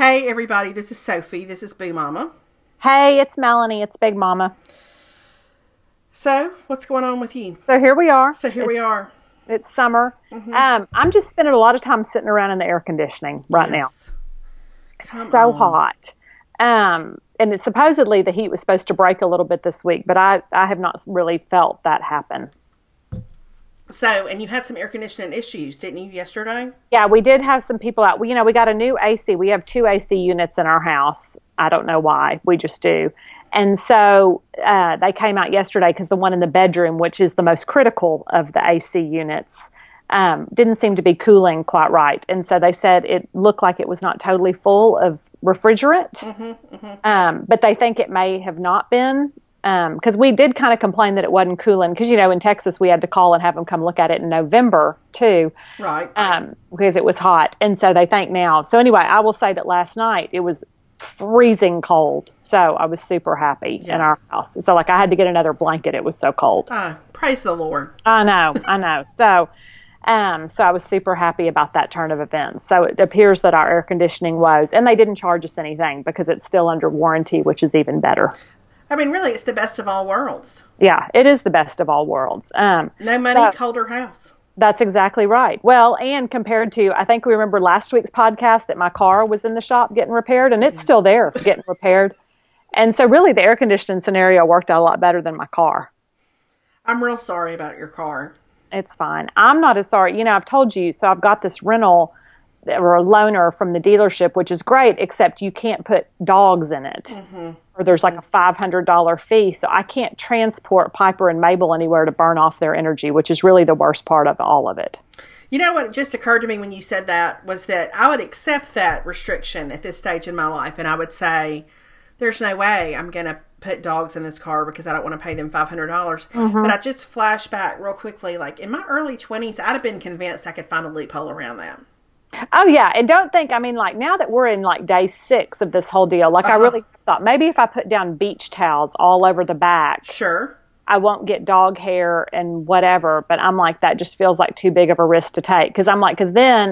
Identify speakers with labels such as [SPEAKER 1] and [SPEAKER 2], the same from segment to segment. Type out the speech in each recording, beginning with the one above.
[SPEAKER 1] Hey everybody, this is Sophie. This is Boo Mama.
[SPEAKER 2] Hey, it's Melanie. It's Big Mama.
[SPEAKER 1] So, what's going on with you?
[SPEAKER 2] So here we are.
[SPEAKER 1] So here we are.
[SPEAKER 2] It's summer. I'm just spending a lot of time sitting around in the air conditioning right now. It's so hot. And it's supposedly the heat was supposed to break a little bit this week, but I have not really felt that happen.
[SPEAKER 1] So, and you had some air conditioning issues, didn't you, yesterday?
[SPEAKER 2] Yeah, we did have some people out. We got a new AC. We have 2 AC units in our house. I don't know why. We just do. And so they came out yesterday because the one in the bedroom, which is the most critical of the AC units, didn't seem to be cooling quite right. And so they said it looked like it was not totally full of refrigerant, but they think it may have not been. Because we did kind of complain that it wasn't cooling. Because, in Texas, we had to call and have them come look at it in November, too.
[SPEAKER 1] Right.
[SPEAKER 2] Because it was hot. And so they think now. So anyway, I will say that last night it was freezing cold. So I was super happy in our house. So, I had to get another blanket. It was so cold.
[SPEAKER 1] Praise the Lord.
[SPEAKER 2] I know. So I was super happy about that turn of events. So it appears that our air conditioning was, and they didn't charge us anything because it's still under warranty, which is even better.
[SPEAKER 1] I mean, really, it's the best of all worlds.
[SPEAKER 2] Yeah, it is the best of all worlds.
[SPEAKER 1] No money, colder house.
[SPEAKER 2] That's exactly right. Well, and compared to, I think we remember last week's podcast that my car was in the shop getting repaired, and it's still there getting repaired. And so really the air conditioning scenario worked out a lot better than my car.
[SPEAKER 1] I'm real sorry about your car.
[SPEAKER 2] It's fine. I'm not as sorry. I've told you, so I've got this rental or a loaner from the dealership, which is great, except you can't put dogs in it. Or there's like a $500 fee. So I can't transport Piper and Mabel anywhere to burn off their energy, which is really the worst part of all of it.
[SPEAKER 1] You know what just occurred to me when you said that was that I would accept that restriction at this stage in my life. And I would say, there's no way I'm going to put dogs in this car because I don't want to pay them $500. But I just flashed back real quickly. Like in my early 20s, I'd have been convinced I could find a loophole around that.
[SPEAKER 2] Oh, yeah. And don't think, now that we're in day 6 of this whole deal, I really thought maybe if I put down beach towels all over the back,
[SPEAKER 1] sure,
[SPEAKER 2] I won't get dog hair and whatever. But I'm like, that just feels like too big of a risk to take. Because then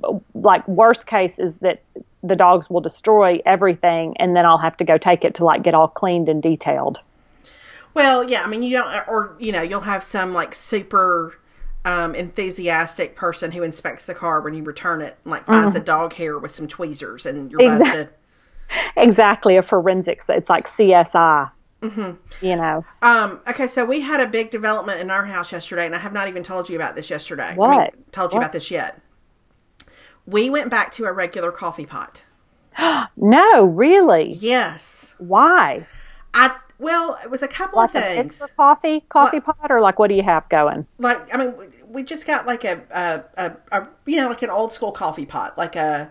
[SPEAKER 2] worst case is that the dogs will destroy everything and then I'll have to go take it to get all cleaned and detailed.
[SPEAKER 1] Well, yeah, you don't, or, you'll have some super enthusiastic person who inspects the car when you return it, finds a dog hair with some tweezers and you're busted.
[SPEAKER 2] Exactly, a forensics. It's like CSI.
[SPEAKER 1] Okay, so we had a big development in our house yesterday, and I have not even told you about this yesterday.
[SPEAKER 2] What?
[SPEAKER 1] Told you about this yet. We went back to a regular coffee pot.
[SPEAKER 2] No, really?
[SPEAKER 1] Yes.
[SPEAKER 2] Why?
[SPEAKER 1] Well, it was a couple of things.
[SPEAKER 2] Coffee pot, or what do you have going?
[SPEAKER 1] We just got a an old school coffee pot, like a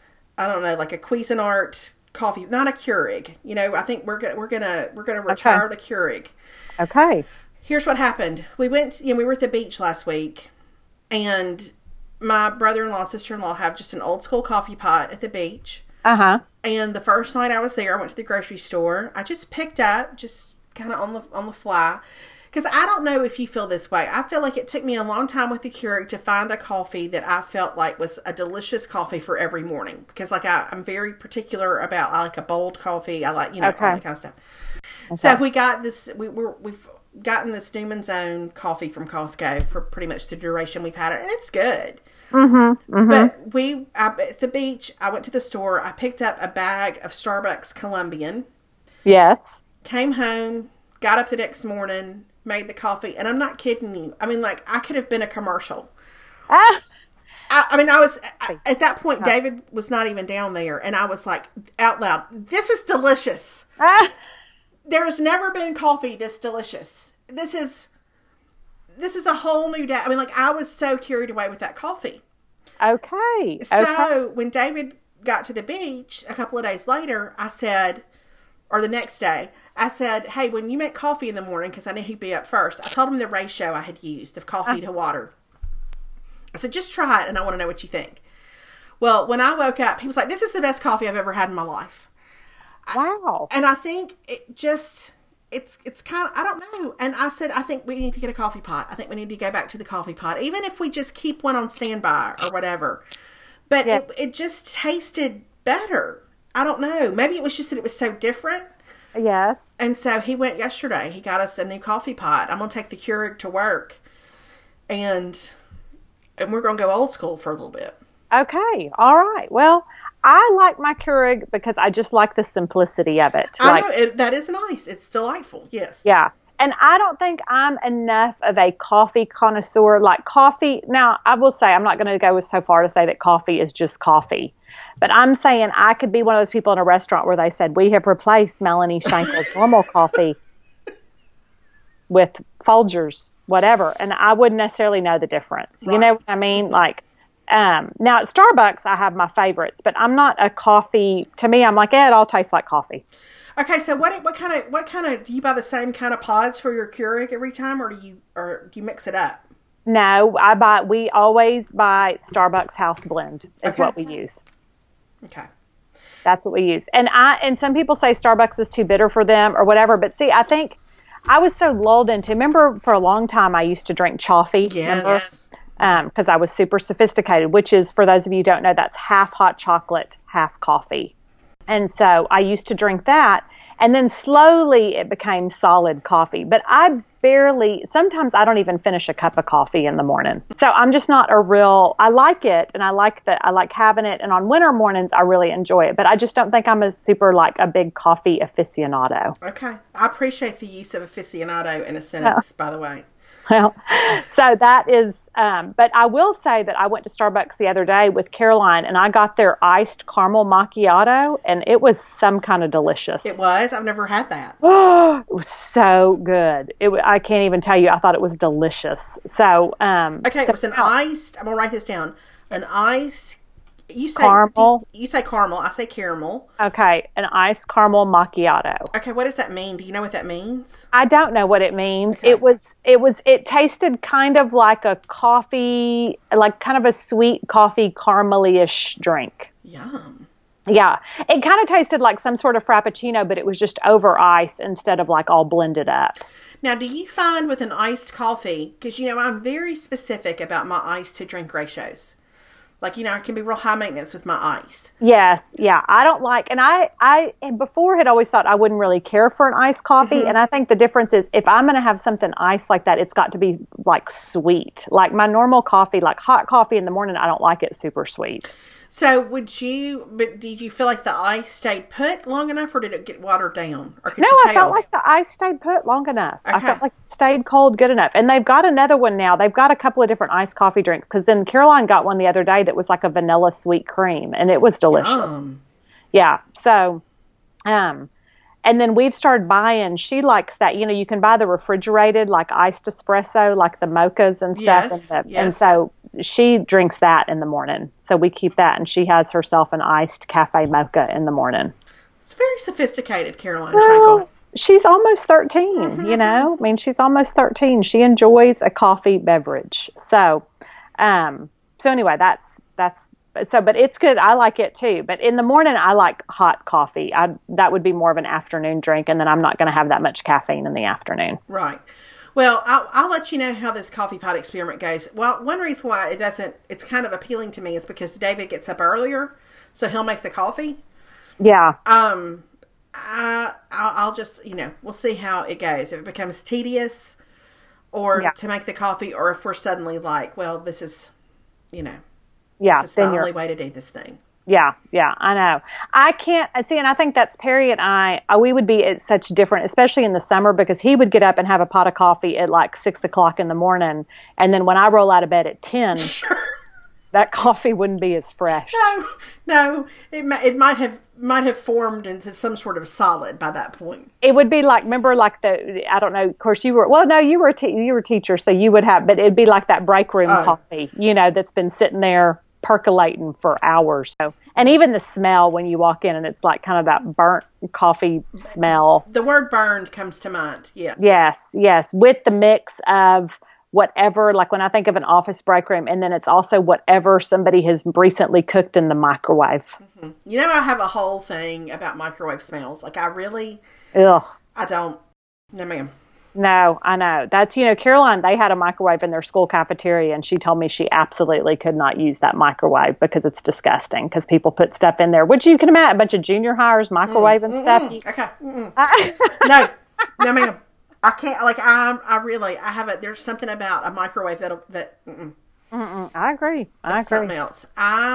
[SPEAKER 1] Cuisinart coffee, not a Keurig. I think we're gonna retire the Keurig.
[SPEAKER 2] Okay.
[SPEAKER 1] Here's what happened. We went, we were at the beach last week, and my brother-in-law and sister-in-law have just an old school coffee pot at the beach. And the first night I was there, I went to the grocery store. I just picked up, just kind of on the fly. Because I don't know if you feel this way. I feel like it took me a long time with the Keurig to find a coffee that I felt like was a delicious coffee for every morning. Because I'm very particular about, I like a bold coffee. I like, all that kind of stuff. Okay. So we got this, we've gotten this Newman's Own coffee from Costco for pretty much the duration we've had it. And it's good. But at the beach, I went to the store. I picked up a bag of Starbucks Colombian. Yes. Came home, got up the next morning, made the coffee, and I'm not kidding you. I could have been a commercial. I was at that point. David was not even down there, and I was like out loud, "This is delicious. There has never been coffee this delicious. This is a whole new day." I was so carried away with that coffee.
[SPEAKER 2] Okay.
[SPEAKER 1] So when David got to the beach a couple of days later, I said, or the next day, I said, "Hey, when you make coffee in the morning," because I knew he'd be up first, I told him the ratio I had used of coffee to water. I said, "Just try it, and I want to know what you think." Well, when I woke up, he was like, "This is the best coffee I've ever had in my life."
[SPEAKER 2] Wow.
[SPEAKER 1] And I think it's kind of, I don't know. And I said, I think we need to get a coffee pot. I think we need to go back to the coffee pot, even if we just keep one on standby or whatever. But it just tasted better. I don't know. Maybe it was just that it was so different.
[SPEAKER 2] Yes.
[SPEAKER 1] And so he went yesterday. He got us a new coffee pot. I'm going to take the Keurig to work. And we're going to go old school for a little bit.
[SPEAKER 2] Okay. All right. Well, I like my Keurig because I just like the simplicity of it.
[SPEAKER 1] I know. That is nice. It's delightful. Yes.
[SPEAKER 2] Yeah. And I don't think I'm enough of a coffee connoisseur. Like coffee, now I will say, I'm not going to go so far to say that coffee is just coffee. But I'm saying I could be one of those people in a restaurant where they said, we have replaced Melanie Shankle's normal coffee with Folgers, whatever. And I wouldn't necessarily know the difference. Right. You know what I mean? Like, now at Starbucks, I have my favorites, but I'm not a coffee. To me, I'm like, it all tastes like coffee.
[SPEAKER 1] Okay, so what kind of do you buy the same kind of pods for your Keurig every time, or do you mix it up?
[SPEAKER 2] No, we always buy Starbucks House Blend is what we use.
[SPEAKER 1] Okay.
[SPEAKER 2] That's what we use. And some people say Starbucks is too bitter for them or whatever, but see, I think I was so lulled into, remember for a long time I used to drink Choffee.
[SPEAKER 1] Yes.
[SPEAKER 2] Because I was super sophisticated, which is, for those of you who don't know, that's half hot chocolate, half coffee. And so I used to drink that, and then slowly it became solid coffee. But sometimes I don't even finish a cup of coffee in the morning. So I'm just not I like it, and I like having it. And on winter mornings, I really enjoy it. But I just don't think I'm a big coffee aficionado.
[SPEAKER 1] Okay. I appreciate the use of aficionado in a sentence, by the way.
[SPEAKER 2] Well, so that is, but I will say that I went to Starbucks the other day with Caroline, and I got their iced caramel macchiato, and it was some kind of delicious.
[SPEAKER 1] It was? I've never had that.
[SPEAKER 2] It was so good. I can't even tell you. I thought it was delicious. So,
[SPEAKER 1] okay, it was an iced, I'm going to write this down, an iced, you say
[SPEAKER 2] caramel.
[SPEAKER 1] You say caramel. I say caramel.
[SPEAKER 2] Okay, an iced caramel macchiato.
[SPEAKER 1] Okay, what does that mean? Do you know what that means?
[SPEAKER 2] I don't know what it means. Okay. It tasted kind of like a coffee, like kind of a sweet coffee caramely-ish drink.
[SPEAKER 1] Yum.
[SPEAKER 2] Yeah, it kind of tasted like some sort of frappuccino, but it was just over ice instead of like all blended up.
[SPEAKER 1] Now, do you find with an iced coffee, because I'm very specific about my ice to drink ratios. Like, I can be real high maintenance with my ice. Yes,
[SPEAKER 2] yeah. I don't like, and I before had always thought I wouldn't really care for an iced coffee. Mm-hmm. And I think the difference is if I'm going to have something iced like that, it's got to be like sweet. Like my normal coffee, like hot coffee in the morning, I don't like it super sweet.
[SPEAKER 1] So did you feel like the ice stayed put long enough, or did it get watered down? Or
[SPEAKER 2] No, I felt like the ice stayed put long enough. Okay. I felt like it stayed cold good enough. And they've got another one now. They've got a couple of different iced coffee drinks, because then Caroline got one the other day that was like a vanilla sweet cream, and it was delicious. Yum. Yeah. So, and then we've started buying, she likes that, you can buy the refrigerated, like iced espresso, like the mochas and stuff.
[SPEAKER 1] Yes.
[SPEAKER 2] And so she drinks that in the morning. So we keep that, and she has herself an iced cafe mocha in the morning.
[SPEAKER 1] It's very sophisticated, Caroline Shankle.
[SPEAKER 2] She's almost 13, mm-hmm. I mean, she's almost 13. She enjoys a coffee beverage. So anyway, but it's good. I like it too. But in the morning, I like hot coffee. That would be more of an afternoon drink, and then I'm not going to have that much caffeine in the afternoon.
[SPEAKER 1] Right. Well, I'll let you know how this coffee pot experiment goes. Well, one reason why it's kind of appealing to me is because David gets up earlier, so he'll make the coffee.
[SPEAKER 2] Yeah.
[SPEAKER 1] I'll just, we'll see how it goes. If it becomes tedious to make the coffee, or if we're suddenly like, well, this is, this is the only way to do this thing.
[SPEAKER 2] Yeah, I know. I can't see, and I think that's Perry and I. We would be at such different, especially in the summer, because he would get up and have a pot of coffee at like 6:00 in the morning, and then when I roll out of bed at 10, that coffee wouldn't be as fresh.
[SPEAKER 1] No, it might have formed into some sort of solid by that point.
[SPEAKER 2] It would be like, remember, like I don't know. Of course, you were a teacher, so you would have, but it'd be like that break room coffee, that's been sitting there percolating for hours. So, and even the smell when you walk in, and it's like kind of that burnt coffee smell.
[SPEAKER 1] The word burned comes to mind.
[SPEAKER 2] Yes. With the mix of whatever, like when I think of an office break room, and then it's also whatever somebody has recently cooked in the microwave.
[SPEAKER 1] Mm-hmm. I have a whole thing about microwave smells. Like I don't. No, ma'am.
[SPEAKER 2] No, I know. That's, Caroline, they had a microwave in their school cafeteria, and she told me she absolutely could not use that microwave because it's disgusting, because people put stuff in there, which you can imagine, a bunch of junior hires microwaving stuff.
[SPEAKER 1] Okay. No, ma'am. I can't, I haven't, there's something about a microwave
[SPEAKER 2] I agree.
[SPEAKER 1] Something else.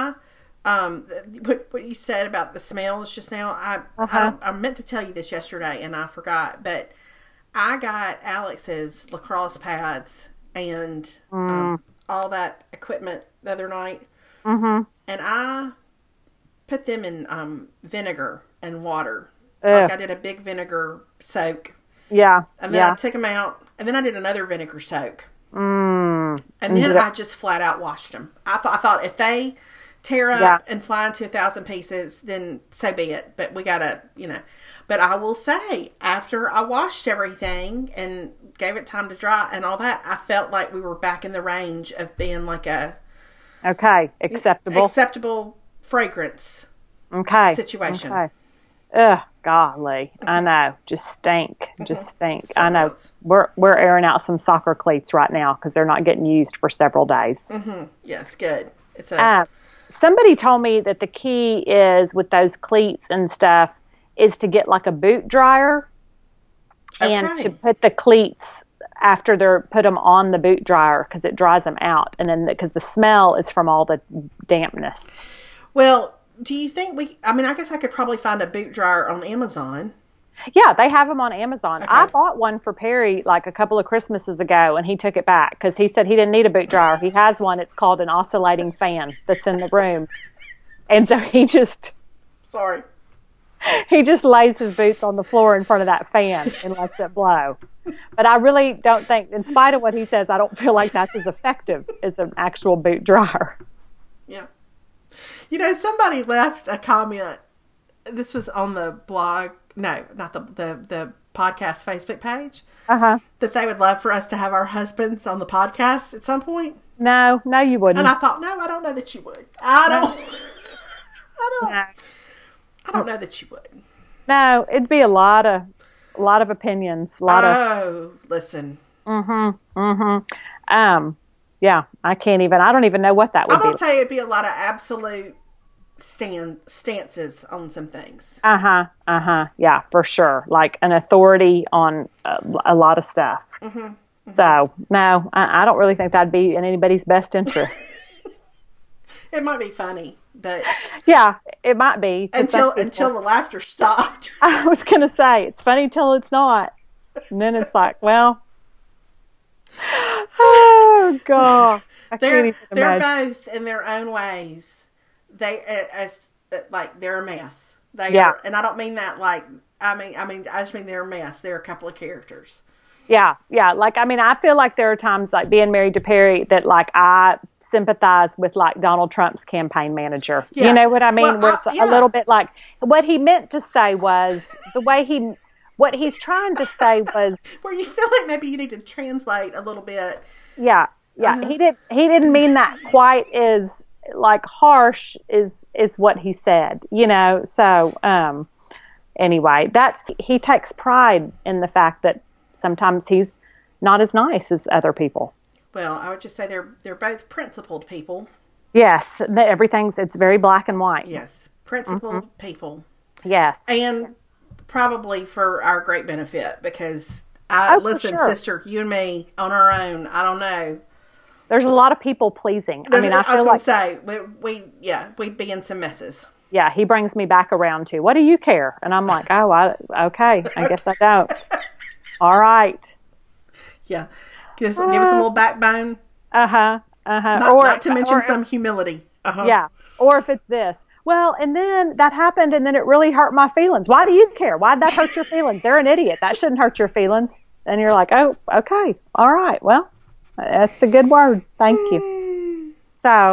[SPEAKER 1] What you said about the smells just now, I meant to tell you this yesterday and I forgot, but I got Alex's lacrosse pads and all that equipment the other night, and I put them in vinegar and water. Like I did a big vinegar soak.
[SPEAKER 2] Yeah.
[SPEAKER 1] And then I took them out, and then I did another vinegar soak. And then I just flat out washed them. I thought if they tear up and fly into 1,000 pieces, then so be it. But we gotta, But I will say, after I washed everything and gave it time to dry and all that, I felt like we were back in the range of being like a acceptable fragrance situation.
[SPEAKER 2] Okay. Ugh, golly, I know, just stink. I know. We're airing out some soccer cleats right now because they're not getting used for several days.
[SPEAKER 1] Yeah, it's good.
[SPEAKER 2] Somebody told me that the key is with those cleats and stuff is to get like a boot dryer and to put the cleats after they're put them on the boot dryer because it dries them out, and then because the smell is from all the dampness.
[SPEAKER 1] Well, do you think I guess I could probably find a boot dryer on Amazon.
[SPEAKER 2] Yeah, they have them on Amazon. Okay. I bought one for Perry like a couple of Christmases ago, and he took it back because he said he didn't need a boot dryer. He has one. It's called an oscillating fan that's in the room. And so he just lays his boots on the floor in front of that fan and lets it blow. But I really don't think, in spite of what he says, I don't feel like that's as effective as an actual boot dryer.
[SPEAKER 1] Yeah. Somebody left a comment. This was on the blog. No, not the podcast Facebook page. That they would love for us to have our husbands on the podcast at some point.
[SPEAKER 2] No, you wouldn't.
[SPEAKER 1] And I thought, no, I don't know that you would. I don't know that you would.
[SPEAKER 2] No, it'd be a lot of opinions.
[SPEAKER 1] Listen.
[SPEAKER 2] Yeah, I don't even know what that would be.
[SPEAKER 1] I'm going to say it'd be a lot of absolute stances on some things.
[SPEAKER 2] Yeah, for sure. Like an authority on a lot of stuff. So, no, I don't really think that'd be in anybody's best interest.
[SPEAKER 1] It might be funny, but...
[SPEAKER 2] Yeah, it might be.
[SPEAKER 1] Until the laughter stopped.
[SPEAKER 2] I was going to say, it's funny till it's not. And then it's like, well... Oh, God.
[SPEAKER 1] They're both in their own ways. They're a mess. And I don't mean that I just mean they're a mess. They're a couple of characters.
[SPEAKER 2] Yeah. I feel like there are times like being married to Perry that like I sympathize with like Donald Trump's campaign manager. Yeah. You know what I mean? Well, where it's a little bit like what he meant to say was what he's trying to say was
[SPEAKER 1] where you feel like maybe you need to translate a little bit.
[SPEAKER 2] Yeah. He didn't mean that quite as like harsh is what he said, so anyway, he takes pride in the fact that sometimes he's not as nice as other people.
[SPEAKER 1] Well, I would just say they're both principled people.
[SPEAKER 2] Yes, it's very black and white.
[SPEAKER 1] Yes, principled people.
[SPEAKER 2] Yes,
[SPEAKER 1] and probably for our great benefit because sister, you and me on our own, I don't know.
[SPEAKER 2] There's a lot of people pleasing. I was
[SPEAKER 1] going to say, we'd be in some messes.
[SPEAKER 2] Yeah, he brings me back around to, what do you care? And I'm like, okay, I guess I don't. All right.
[SPEAKER 1] Yeah. Give us a little backbone.
[SPEAKER 2] Not
[SPEAKER 1] to mention some humility.
[SPEAKER 2] Yeah. Or if it's this, well, and then that happened and then it really hurt my feelings. Why do you care? Why'd that hurt your feelings? They're an idiot. That shouldn't hurt your feelings. And you're like, oh, okay. All right. Well. That's a good word. Thank you. So,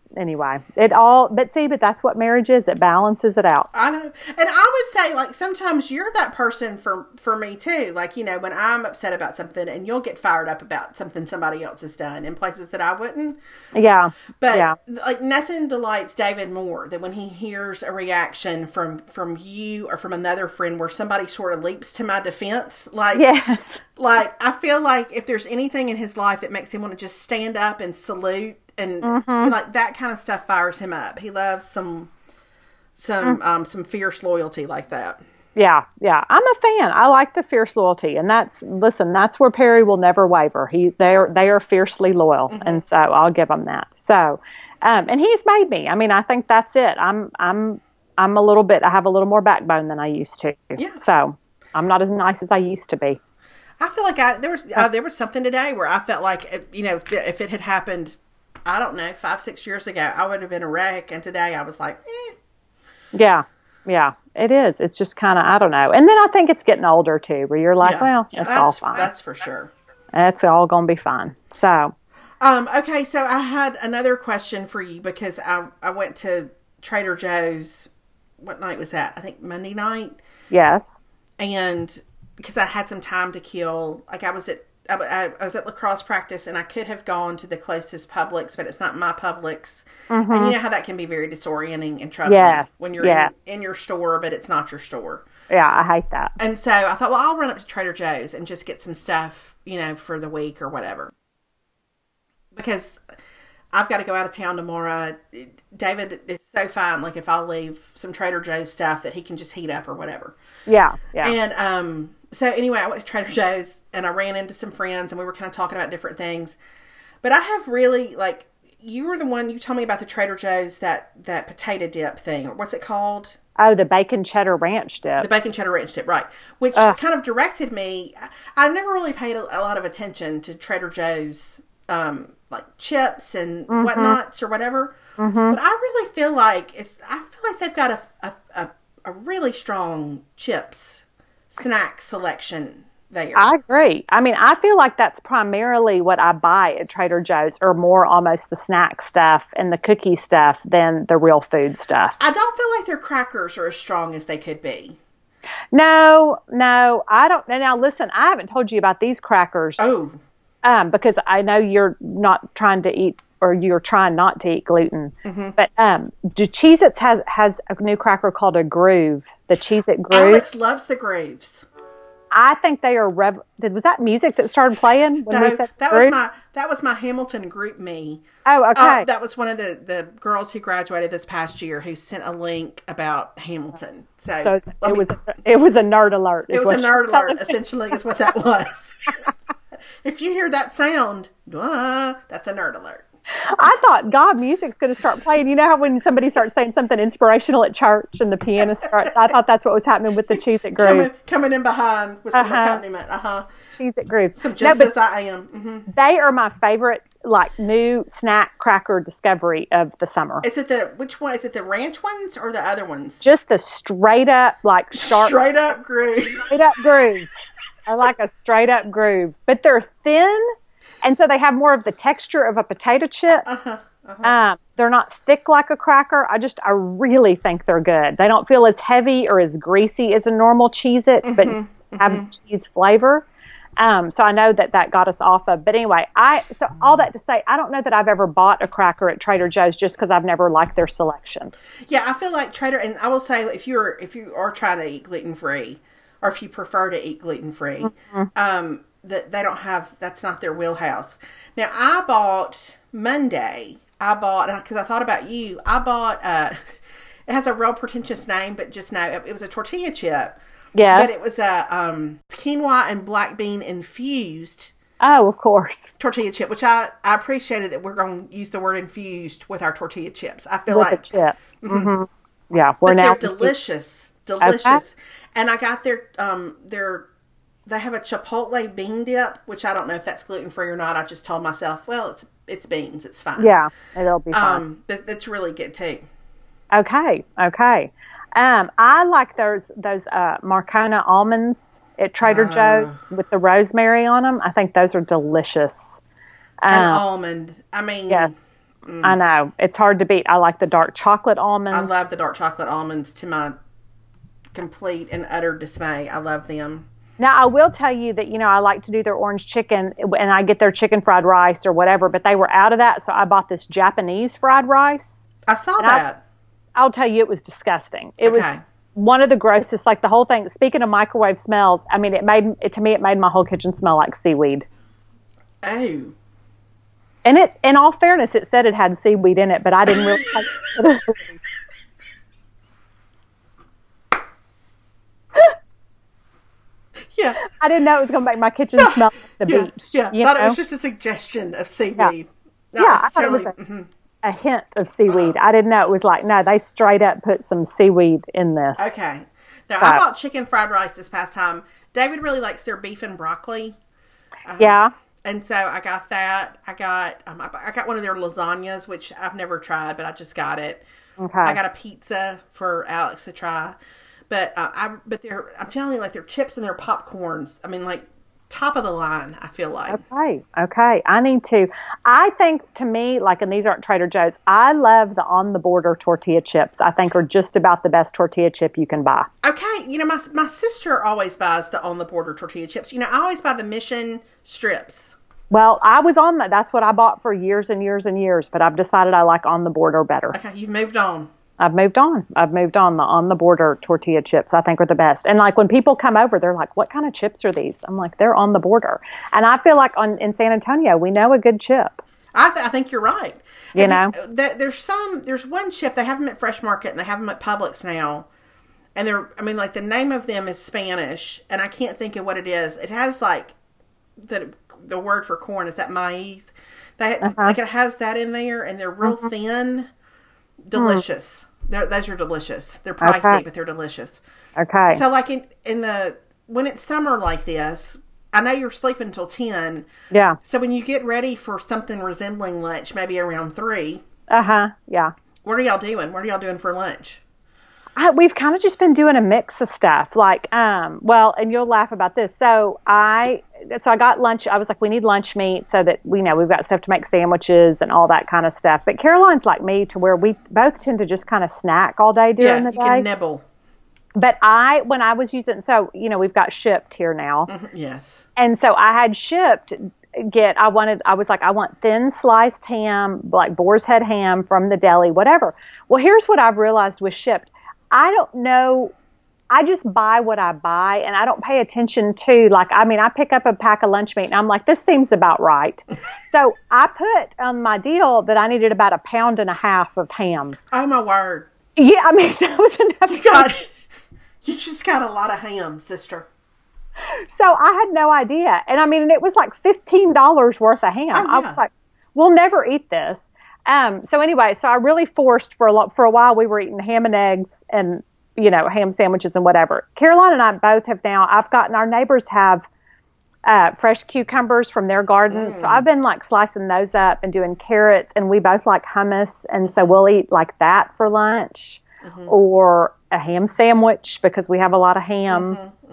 [SPEAKER 2] anyway, but that's what marriage is. It balances it out.
[SPEAKER 1] I know. And I would say, like, sometimes you're that person for me too. Like, when I'm upset about something and you'll get fired up about something somebody else has done in places that I wouldn't.
[SPEAKER 2] Yeah.
[SPEAKER 1] But like, nothing delights David more than when he hears a reaction from you or from another friend where somebody sort of leaps to my defense. Like,
[SPEAKER 2] yes.
[SPEAKER 1] Like, I feel like if there's anything in his life that makes him want to just stand up and salute and like that kind of stuff fires him up. He loves some fierce loyalty like that.
[SPEAKER 2] Yeah. I'm a fan. I like the fierce loyalty, and that's where Perry will never waver. They are fiercely loyal, and so I'll give them that. So, and he's made me. I mean, I think that's it. I'm a little bit. I have a little more backbone than I used to. Yeah. So I'm not as nice as I used to be.
[SPEAKER 1] I feel like there was something today where I felt like, if it had happened, I don't know, 5-6 years ago, I would have been a wreck. And today I was like,
[SPEAKER 2] Yeah, it is. It's just kind of, I don't know. And then I think it's getting older too, where you're like, it's all fine.
[SPEAKER 1] That's for sure.
[SPEAKER 2] It's all going to be fine. So.
[SPEAKER 1] Okay. So I had another question for you because I went to Trader Joe's. What night was that? I think Monday night.
[SPEAKER 2] Yes.
[SPEAKER 1] And because I had some time to kill, like I was at lacrosse practice and I could have gone to the closest Publix, but it's not my Publix. And you know how that can be very disorienting and troubling when you're in your store, but it's not your store.
[SPEAKER 2] Yeah, I hate that.
[SPEAKER 1] And so I thought, well, I'll run up to Trader Joe's and just get some stuff, for the week or whatever. Because I've got to go out of town tomorrow. David is so fine. Like, if I'll leave some Trader Joe's stuff that he can just heat up or whatever.
[SPEAKER 2] Yeah.
[SPEAKER 1] And, so anyway, I went to Trader Joe's and I ran into some friends and we were kind of talking about different things. But I have really, like, you were the one, you told me about the Trader Joe's, that potato dip thing. Or what's it called?
[SPEAKER 2] Oh, the bacon cheddar ranch dip.
[SPEAKER 1] The bacon cheddar ranch dip, right. Which kind of directed me. I never really paid a lot of attention to Trader Joe's, like chips and whatnots or whatever. But I really feel like they've got a really strong chips snack selection there.
[SPEAKER 2] I agree. I mean, I feel like that's primarily what I buy at Trader Joe's, or more almost the snack stuff and the cookie stuff than the real food stuff.
[SPEAKER 1] I don't feel like their crackers are as strong as they could be.
[SPEAKER 2] No, I don't. Now, listen, I haven't told you about these crackers.
[SPEAKER 1] Oh.
[SPEAKER 2] Because I know you're not trying to eat, or you're trying not to eat gluten. But Cheez-Its has a new cracker called a Groove. The Cheez-It Groove.
[SPEAKER 1] Alex loves the Grooves.
[SPEAKER 2] I think they are. Was that music that started playing when we said
[SPEAKER 1] that was my Hamilton group me.
[SPEAKER 2] Oh, okay.
[SPEAKER 1] That was one of the girls who graduated this past year who sent a link about Hamilton. So it was a nerd alert.
[SPEAKER 2] It was a nerd alert.
[SPEAKER 1] Essentially, is what that was. If you hear that sound, that's a nerd alert.
[SPEAKER 2] I thought, God, music's going to start playing. You know how when somebody starts saying something inspirational at church and the pianist starts, I thought that's what was happening with the Cheez-It Groove.
[SPEAKER 1] Coming in behind with some accompaniment.
[SPEAKER 2] Cheez-It Groove.
[SPEAKER 1] Some just as I am.
[SPEAKER 2] They are my favorite, like, new snack cracker discovery of the summer.
[SPEAKER 1] Is it which one? Is it the ranch ones or the other ones?
[SPEAKER 2] Just the straight up, like,
[SPEAKER 1] straight up Groove.
[SPEAKER 2] Straight up Groove. I like a straight up Groove. But they're thin. And so they have more of the texture of a potato chip. They're not thick like a cracker. I really think they're good. They don't feel as heavy or as greasy as a normal Cheez-It, but have cheese flavor. So I know that got us off of. But anyway, so all that to say, I don't know that I've ever bought a cracker at Trader Joe's just because I've never liked their selection.
[SPEAKER 1] Yeah, I feel like Trader, and I will say, if you are trying to eat gluten-free, or if you prefer to eat gluten-free, that they don't have, that's not their wheelhouse. Now, I bought Monday, because I thought about you, I bought, it has a real pretentious name, but just know, it was a tortilla chip.
[SPEAKER 2] Yes.
[SPEAKER 1] But it was a quinoa and black bean infused.
[SPEAKER 2] Oh, of course.
[SPEAKER 1] Tortilla chip, which I appreciated that we're going to use the word infused with our tortilla chips. I feel
[SPEAKER 2] with
[SPEAKER 1] like.
[SPEAKER 2] The chip. Yeah,
[SPEAKER 1] they're delicious. Delicious. Okay. And I got they have a chipotle bean dip, which I don't know if that's gluten-free or not. I just told myself, well, it's beans. It's fine.
[SPEAKER 2] Yeah, it'll be fine.
[SPEAKER 1] But that's really good, too.
[SPEAKER 2] Okay. I like those Marcona almonds at Trader Joe's with the rosemary on them. I think those are delicious.
[SPEAKER 1] An almond. I mean,
[SPEAKER 2] yes. I know. It's hard to beat. I like the dark chocolate almonds.
[SPEAKER 1] I love the dark chocolate almonds to my complete and utter dismay. I love them.
[SPEAKER 2] Now, I will tell you that, I like to do their orange chicken, and I get their chicken fried rice or whatever, but they were out of that, so I bought this Japanese fried rice.
[SPEAKER 1] I saw that.
[SPEAKER 2] I'll tell you, it was disgusting. It was one of the grossest, like the whole thing. Speaking of microwave smells, I mean, it made my whole kitchen smell like seaweed.
[SPEAKER 1] Oh.
[SPEAKER 2] And in all fairness, it said it had seaweed in it, but I didn't really like it.
[SPEAKER 1] Yeah.
[SPEAKER 2] I didn't know it was going to make my kitchen smell like the beach.
[SPEAKER 1] Yeah, I thought it was just a suggestion of seaweed.
[SPEAKER 2] Yeah, I thought it was a hint of seaweed. I didn't know it was like, no, they straight up put some seaweed in this.
[SPEAKER 1] Okay. Now, I bought chicken fried rice this past time. David really likes their beef and broccoli.
[SPEAKER 2] Yeah.
[SPEAKER 1] And so I got that. I got one of their lasagnas, which I've never tried, but I just got it.
[SPEAKER 2] Okay.
[SPEAKER 1] I got a pizza for Alex to try. But I'm telling you, like their chips and their popcorns, I mean, like top of the line, I feel like.
[SPEAKER 2] Okay. I think, to me, like, and these aren't Trader Joe's, I love the On the Border tortilla chips. I think are just about the best tortilla chip you can buy.
[SPEAKER 1] Okay. My sister always buys the On the Border tortilla chips. I always buy the Mission strips.
[SPEAKER 2] Well, I was on that. That's what I bought for years and years and years, but I've decided I like On the Border better.
[SPEAKER 1] Okay. You've moved on.
[SPEAKER 2] I've moved on. The On the Border tortilla chips, I think, are the best. And like when people come over, they're like, what kind of chips are these? I'm like, they're On the Border. And I feel like in San Antonio, we know a good chip.
[SPEAKER 1] I think you're right. There's one chip, they have them at Fresh Market and they have them at Publix now. And the name of them is Spanish and I can't think of what it is. It has like the word for corn, is that maize? Like it has that in there and they're real thin, delicious. Those are delicious. They're pricey, but they're delicious.
[SPEAKER 2] Okay.
[SPEAKER 1] So like when it's summer like this, I know you're sleeping until 10.
[SPEAKER 2] Yeah.
[SPEAKER 1] So when you get ready for something resembling lunch, maybe around 3.
[SPEAKER 2] Yeah.
[SPEAKER 1] What are y'all doing? What are y'all doing for lunch?
[SPEAKER 2] We've kind of just been doing a mix of stuff. Like, and you'll laugh about this. So I got lunch. I was like, we need lunch meat so that we've got stuff to make sandwiches and all that kind of stuff. But Caroline's like me to where we both tend to just kind of snack all day during the day.
[SPEAKER 1] Yeah, you can nibble.
[SPEAKER 2] But when I was using, we've got Shipt here now.
[SPEAKER 1] Mm-hmm, yes.
[SPEAKER 2] And so I had Shipt I want thin sliced ham, like boar's head ham from the deli, whatever. Well, here's what I've realized with Shipt. I don't know. I just buy what I buy and I don't pay attention to I pick up a pack of lunch meat and I'm like, this seems about right. So I put on my deal that I needed about 1.5 pounds of ham.
[SPEAKER 1] Oh my word.
[SPEAKER 2] Yeah. That was enough.
[SPEAKER 1] You just got a lot of ham, sister.
[SPEAKER 2] So I had no idea. And it was like $15 worth of ham.
[SPEAKER 1] Oh, yeah.
[SPEAKER 2] I was like, we'll never eat this. So I really forced for a while we were eating ham and eggs and, ham sandwiches and whatever. Caroline and I both have now, our neighbors have fresh cucumbers from their garden. So I've been like slicing those up and doing carrots and we both like hummus. And so we'll eat like that for lunch or a ham sandwich because we have a lot of ham.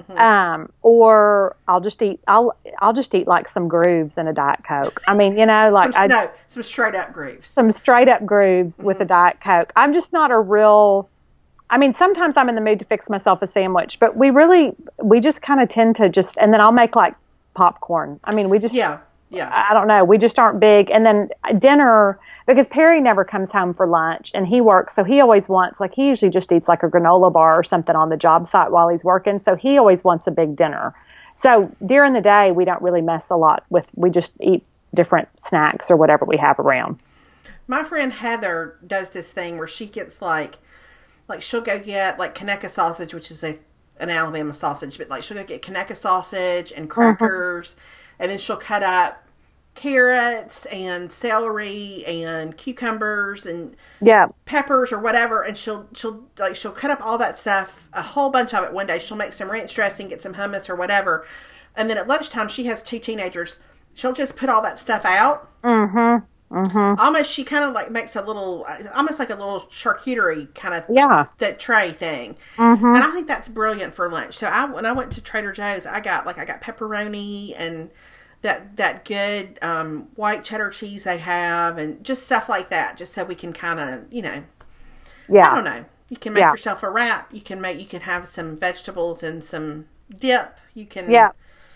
[SPEAKER 2] Or I'll just eat like some Grooves and a Diet Coke.
[SPEAKER 1] Some straight up Grooves.
[SPEAKER 2] Some straight up Grooves with a Diet Coke. I'm just not a real, sometimes I'm in the mood to fix myself a sandwich, but we just kind of tend to and then I'll make like popcorn. We just,
[SPEAKER 1] yeah.
[SPEAKER 2] I don't know. We just aren't big. And then dinner, because Perry never comes home for lunch and he works. So he always wants, he usually just eats like a granola bar or something on the job site while he's working. So he always wants a big dinner. So during the day, we don't really mess a lot we just eat different snacks or whatever we have around.
[SPEAKER 1] My friend Heather does this thing where she gets like she'll go get like Conecuh sausage, which is an Alabama sausage, but she'll go get Conecuh sausage and crackers. And then she'll cut up carrots and celery and cucumbers and peppers or whatever. And she'll cut up all that stuff, a whole bunch of it one day. She'll make some ranch dressing, get some hummus or whatever. And then at lunchtime, she has 2 teenagers. She'll just put all that stuff out. Almost, she kind of makes almost like a little charcuterie kind of that tray thing. And I think that's brilliant for lunch. So when I went to Trader Joe's, I got pepperoni and that good white cheddar cheese they have, and just stuff like that, just so we can kind of, I don't know. You can make yourself a wrap. You can have some vegetables and some dip. You can.
[SPEAKER 2] Yeah.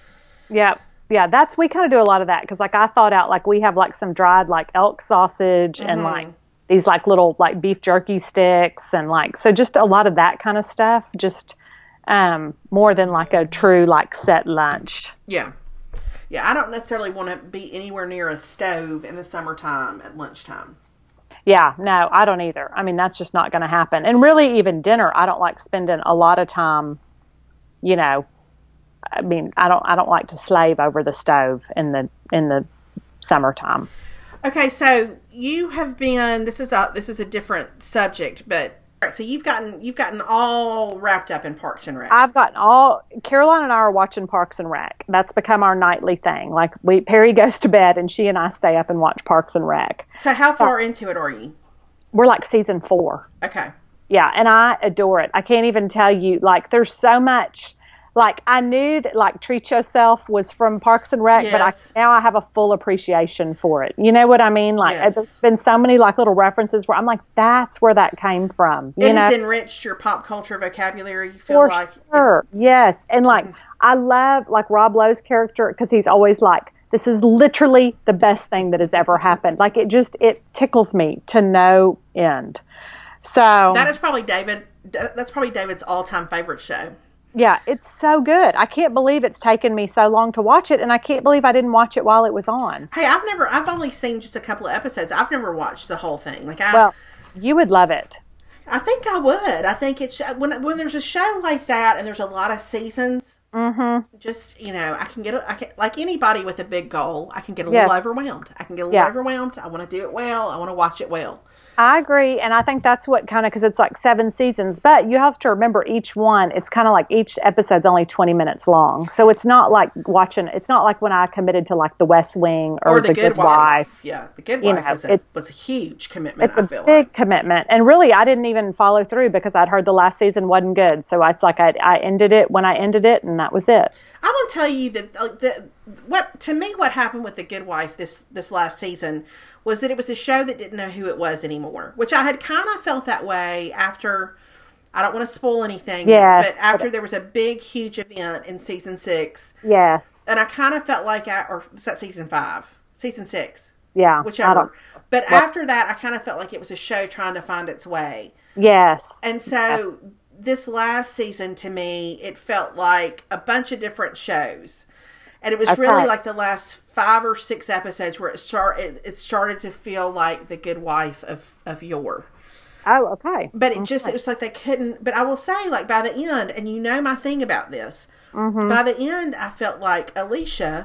[SPEAKER 2] We kind of do a lot of that because, like, I thought out, like, we have like some dried like elk sausage and like these like little like beef jerky sticks and like, so just a lot of that kind of stuff. Just more than like a true like set lunch.
[SPEAKER 1] Yeah. Yeah, I don't necessarily want to be anywhere near a stove in the summertime at lunchtime.
[SPEAKER 2] Yeah, no, I don't either. I mean, that's just not going to happen. And really, even dinner, I don't like spending a lot of time, I mean, I don't like to slave over the stove in the summertime.
[SPEAKER 1] Okay, so you have been, this is a different subject, but so you've gotten all wrapped up in Parks and Rec.
[SPEAKER 2] Caroline and I are watching Parks and Rec. That's become our nightly thing. Like, Perry goes to bed and she and I stay up and watch Parks and Rec.
[SPEAKER 1] So how far into it are you?
[SPEAKER 2] We're like season 4.
[SPEAKER 1] Okay.
[SPEAKER 2] Yeah, and I adore it. I can't even tell you, like, there's so much. Like, I knew that, like, Treat Yourself was from Parks and Rec, but now I have a full appreciation for it. You know what I mean? Like, there's been so many, like, little references where I'm like, that's where that came from.
[SPEAKER 1] It has enriched your pop culture vocabulary, you feel like?
[SPEAKER 2] Sure, yes. And, like, I love, like, Rob Lowe's character because he's always like, this is literally the best thing that has ever happened. Like, it tickles me to no end. So
[SPEAKER 1] that's probably David's all-time favorite show.
[SPEAKER 2] Yeah, it's so good. I can't believe it's taken me so long to watch it, and I can't believe I didn't watch it while it was on.
[SPEAKER 1] Hey, I've only seen just a couple of episodes. I've never watched the whole thing.
[SPEAKER 2] Well, you would love it.
[SPEAKER 1] I think I would. I think it's when there's a show like that and there's a lot of seasons. Just I can like anybody with a big goal. I can get a little overwhelmed. I want to do it well. I want to watch it well.
[SPEAKER 2] I agree, and I think that's what kind of, because it's like 7 seasons, but you have to remember each one, it's kind of like each episode's only 20 minutes long, so it's not like it's not like when I committed to like The West Wing or The Good Wife.
[SPEAKER 1] Yeah, The Good Wife was a huge commitment,
[SPEAKER 2] It's a big commitment, and really I didn't even follow through because I'd heard the last season wasn't good, so it's like I ended it when I ended it, and that was it.
[SPEAKER 1] I will tell you that what happened with The Good Wife this last season was that it was a show that didn't know who it was anymore, which I had kind of felt that way after, I don't want to spoil anything, but after there was a big, huge event in season 6.
[SPEAKER 2] Yes.
[SPEAKER 1] And I kind of felt like, or is that season 5? Season 6.
[SPEAKER 2] Yeah.
[SPEAKER 1] Whichever. But after that, I kind of felt like it was a show trying to find its way.
[SPEAKER 2] Yes.
[SPEAKER 1] And so this last season, to me, it felt like a bunch of different shows. And it was really like the last 5 or 6 episodes where it started to feel like The Good Wife of yore.
[SPEAKER 2] Oh, okay.
[SPEAKER 1] But it was like they couldn't. But I will say, like, by the end, and my thing about this, by the end, I felt like Alicia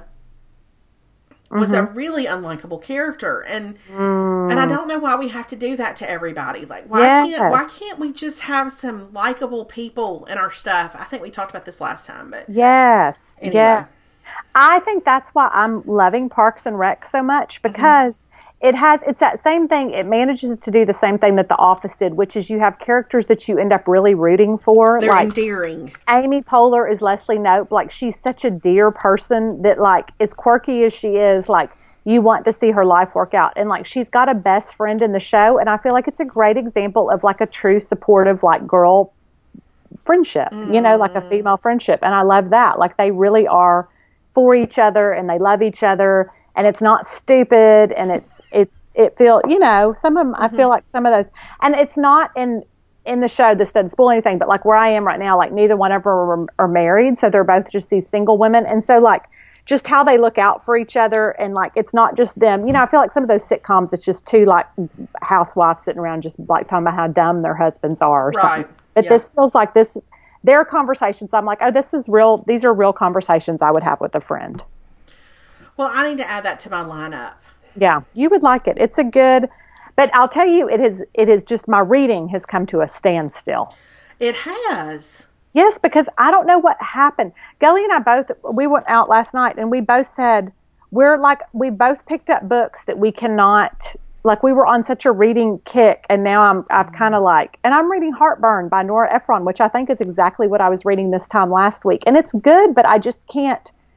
[SPEAKER 1] was a really unlikable character, and I don't know why we have to do that to everybody. Like, why can't we just have some likable people in our stuff? I think we talked about this last time, but anyway.
[SPEAKER 2] Yeah. I think that's why I'm loving Parks and Rec so much, because it's that same thing. It manages to do the same thing that The Office did, which is you have characters that you end up really rooting for.
[SPEAKER 1] They're endearing.
[SPEAKER 2] Amy Poehler is Leslie Knope. Like, she's such a dear person that, like, as quirky as she is, like, you want to see her life work out. And, like, she's got a best friend in the show, and I feel like it's a great example of, like, a true supportive, like, girl friendship, like a female friendship. And I love that. Like, they really are for each other, and they love each other, and it's not stupid, and it feel, some of them, I feel like some of those, and it's not in the show, this doesn't spoil anything, but like where I am right now, like neither one of them are married, so they're both just these single women, and so like just how they look out for each other, and like it's not just them, I feel like some of those sitcoms, it's just two like housewives sitting around just like talking about how dumb their husbands are or something, but this feels like there are conversations I'm like, oh, this is real. These are real conversations I would have with a friend.
[SPEAKER 1] Well, I need to add that to my lineup.
[SPEAKER 2] Yeah, you would like it. It's a good, but I'll tell you, it is just, my reading has come to a standstill.
[SPEAKER 1] It has.
[SPEAKER 2] Yes, because I don't know what happened. Gully and I we went out last night and we both said, we both picked up books that we cannot, like, we were on such a reading kick, and now I've kind of like, and I'm reading Heartburn by Nora Ephron, which I think is exactly what I was reading this time last week. And it's good, but I just can't,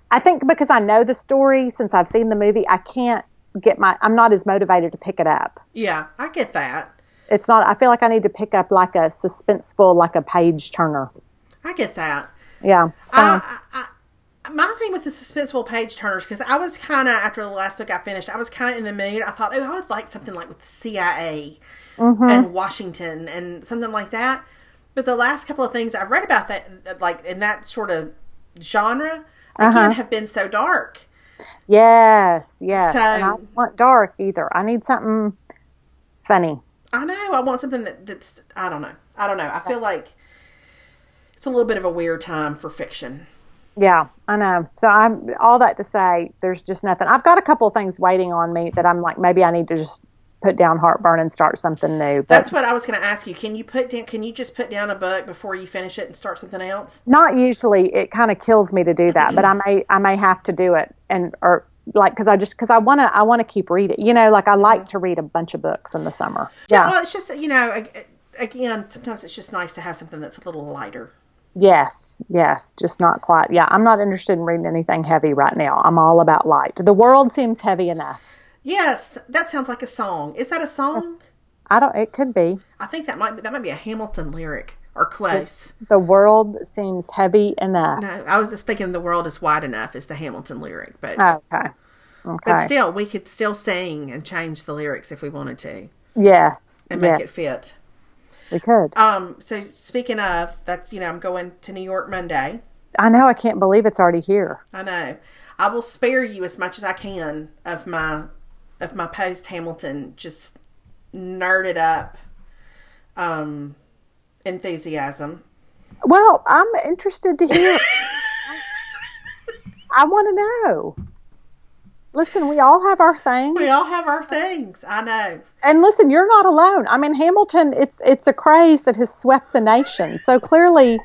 [SPEAKER 2] I think because I know the story since I've seen the movie, I'm not as motivated to pick it up.
[SPEAKER 1] Yeah, I get that.
[SPEAKER 2] It's not, I feel like I need to pick up like a suspenseful, like a page turner.
[SPEAKER 1] I get that.
[SPEAKER 2] Yeah. So.
[SPEAKER 1] My thing with the suspenseful page turners, because I was kind of, after the last book I finished, I was kind of in the mood. I thought, I would like something like with the CIA and Washington and something like that. But the last couple of things I've read about that, like in that sort of genre, again, have been so dark.
[SPEAKER 2] Yes. So, and I don't want dark either. I need something funny.
[SPEAKER 1] I know. I want something that's, I don't know. I feel like it's a little bit of a weird time for fiction.
[SPEAKER 2] Yeah, I know. So I'm all that to say, there's just nothing. I've got a couple of things waiting on me that I'm like, maybe I need to just put down Heartburn and start something new. But
[SPEAKER 1] that's what I was going to ask you. Can you just put down a book before you finish it and start something else?
[SPEAKER 2] Not usually. It kind of kills me to do that, but I may have to do it because I want to keep reading. You know, like I like to read a bunch of books in the summer.
[SPEAKER 1] Yeah. Well, it's just, again, sometimes it's just nice to have something that's a little lighter.
[SPEAKER 2] Yes, just not quite. Yeah, I'm not interested in reading anything heavy right now. I'm all about light. The world seems heavy enough.
[SPEAKER 1] Yes, that sounds like a song. Is that a song?
[SPEAKER 2] It could be.
[SPEAKER 1] I think that might be a Hamilton lyric or close.
[SPEAKER 2] The world seems heavy enough.
[SPEAKER 1] No, I was just thinking the world is wide enough is the Hamilton lyric, but
[SPEAKER 2] okay.
[SPEAKER 1] But still, we could still sing and change the lyrics if we wanted to.
[SPEAKER 2] Yes,
[SPEAKER 1] and make it fit.
[SPEAKER 2] We could.
[SPEAKER 1] So speaking of, that's, I'm going to New York Monday.
[SPEAKER 2] I know. I can't believe it's already here.
[SPEAKER 1] I know. I will spare you as much as I can of my post Hamilton just nerded up enthusiasm.
[SPEAKER 2] Well, I'm interested to hear. I want to know. Listen, we all have our things.
[SPEAKER 1] I know.
[SPEAKER 2] And listen, you're not alone. I mean, Hamilton, it's a craze that has swept the nation. So clearly,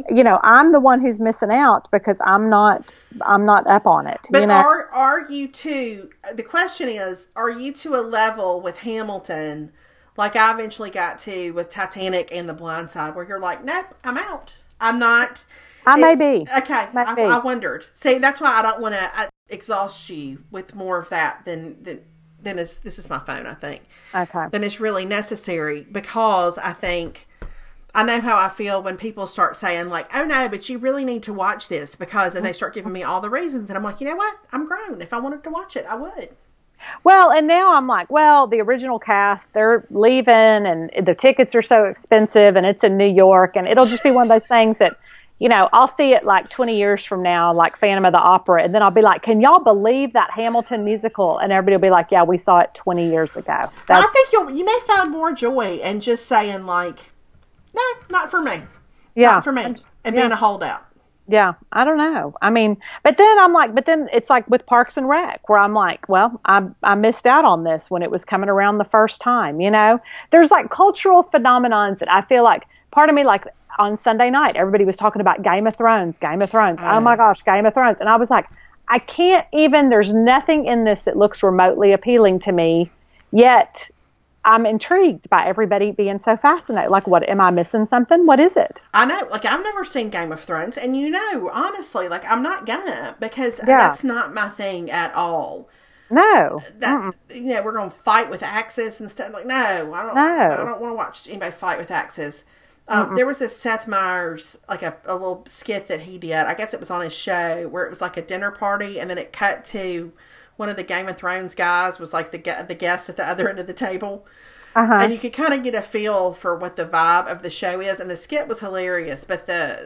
[SPEAKER 2] I'm the one who's missing out because I'm not up on it.
[SPEAKER 1] But are you too? The question is, are you to a level with Hamilton, like I eventually got to with Titanic and The Blind Side, where you're like, nope, I'm out. I'm not.
[SPEAKER 2] I may be.
[SPEAKER 1] Okay, I wondered. See, that's why I don't want to exhaust you with more of that than this is my phone, I think.
[SPEAKER 2] Okay.
[SPEAKER 1] Then it's really necessary, because I think I know how I feel when people start saying like, oh no, but you really need to watch this because, and they start giving me all the reasons, and I'm like, you know what? I'm grown. If I wanted to watch it, I would.
[SPEAKER 2] Well, and now I'm like, well, the original cast, they're leaving and the tickets are so expensive and it's in New York, and it'll just be one of those things that, I'll see it like 20 years from now, like Phantom of the Opera, and then I'll be like, can y'all believe that Hamilton musical? And everybody will be like, yeah, we saw it 20 years ago.
[SPEAKER 1] I think you may find more joy in just saying like, no, not for me.
[SPEAKER 2] Yeah.
[SPEAKER 1] Not for me. And being a holdout.
[SPEAKER 2] Yeah, I don't know. I mean, but then it's like with Parks and Rec, where I'm like, well, I missed out on this when it was coming around the first time, There's like cultural phenomenons that I feel like, part of me, like on Sunday night, everybody was talking about Game of Thrones. Oh my gosh, Game of Thrones. And I was like, I can't even, there's nothing in this that looks remotely appealing to me, yet I'm intrigued by everybody being so fascinated. Like, what, am I missing something? What is it?
[SPEAKER 1] I know, like, I've never seen Game of Thrones, and honestly, like, I'm not gonna, because that's not my thing at all.
[SPEAKER 2] No.
[SPEAKER 1] We're gonna fight with axes and stuff. Like, no, I don't want to watch anybody fight with axes. There was this Seth Meyers, like a little skit that he did. I guess it was on his show, where it was like a dinner party, and then it cut to one of the Game of Thrones guys was like the guest at the other end of the table. And you could kind of get a feel for what the vibe of the show is. And the skit was hilarious, but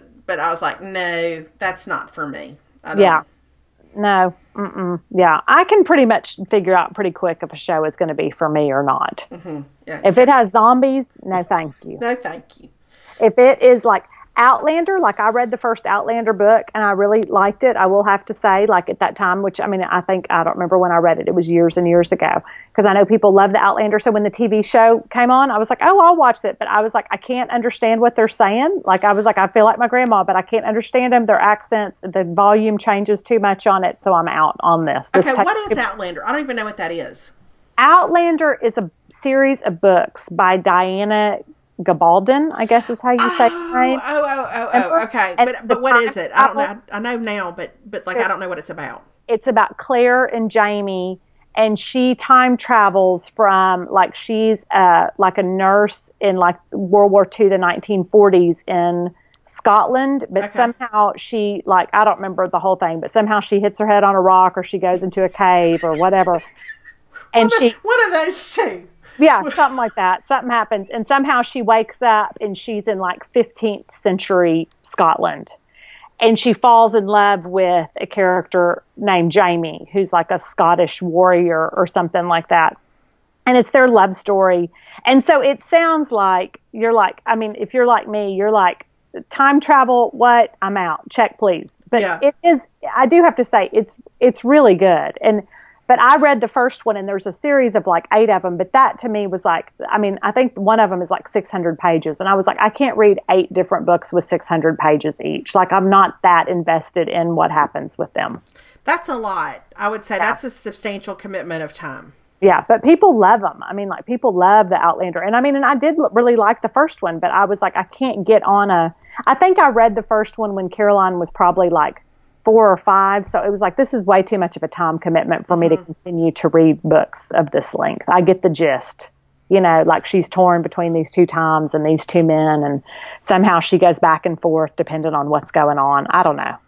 [SPEAKER 1] I was like, no, that's not for me.
[SPEAKER 2] No. Yeah. I can pretty much figure out pretty quick if a show is going to be for me or not.
[SPEAKER 1] Yeah.
[SPEAKER 2] If it has zombies, no, thank you.
[SPEAKER 1] No, thank you.
[SPEAKER 2] If it is like Outlander, like I read the first Outlander book and I really liked it. I will have to say, like at that time, which I don't remember when I read it. It was years and years ago, because I know people love the Outlander. So when the TV show came on, I was like, oh, I'll watch it. But I was like, I can't understand what they're saying. Like I was like, I feel like my grandma, but I can't understand them. Their accents, the volume changes too much on it. So I'm out on this.
[SPEAKER 1] What is Outlander? I don't even know what that is.
[SPEAKER 2] Outlander is a series of books by Diana Gabaldon, I guess is how you say his name.
[SPEAKER 1] Okay. But what is it? I don't know. I know now, but like I don't know what it's about.
[SPEAKER 2] It's about Claire and Jamie, and she time travels from like she's like a nurse in like World War II, the 1940s in Scotland, but somehow she like I don't remember the whole thing, but somehow she hits her head on a rock or she goes into a cave or whatever. And
[SPEAKER 1] one of those two.
[SPEAKER 2] Yeah, something like that. Something happens and somehow she wakes up and she's in like 15th century Scotland. And she falls in love with a character named Jamie, who's like a Scottish warrior or something like that. And it's their love story. And so it sounds like you're like, I mean, if you're like me, you're like, time travel, what? I'm out. Check, please. But It is, I do have to say, it's really good. But I read the first one and there's a series of like 8 of them. But that to me was like, I mean, I think one of them is like 600 pages. And I was like, I can't read 8 different books with 600 pages each. Like I'm not that invested in what happens with them.
[SPEAKER 1] That's a lot. I would say that's a substantial commitment of time.
[SPEAKER 2] Yeah, but people love them. I mean, like people love the Outlander. And I mean, and I did really like the first one, but I was like, I can't get on I think I read the first one when Caroline was probably like 4 or 5. So it was like, this is way too much of a time commitment for me to continue to read books of this length. I get the gist, you know, like she's torn between these 2 times and these 2 men. And somehow she goes back and forth depending on what's going on. I don't know.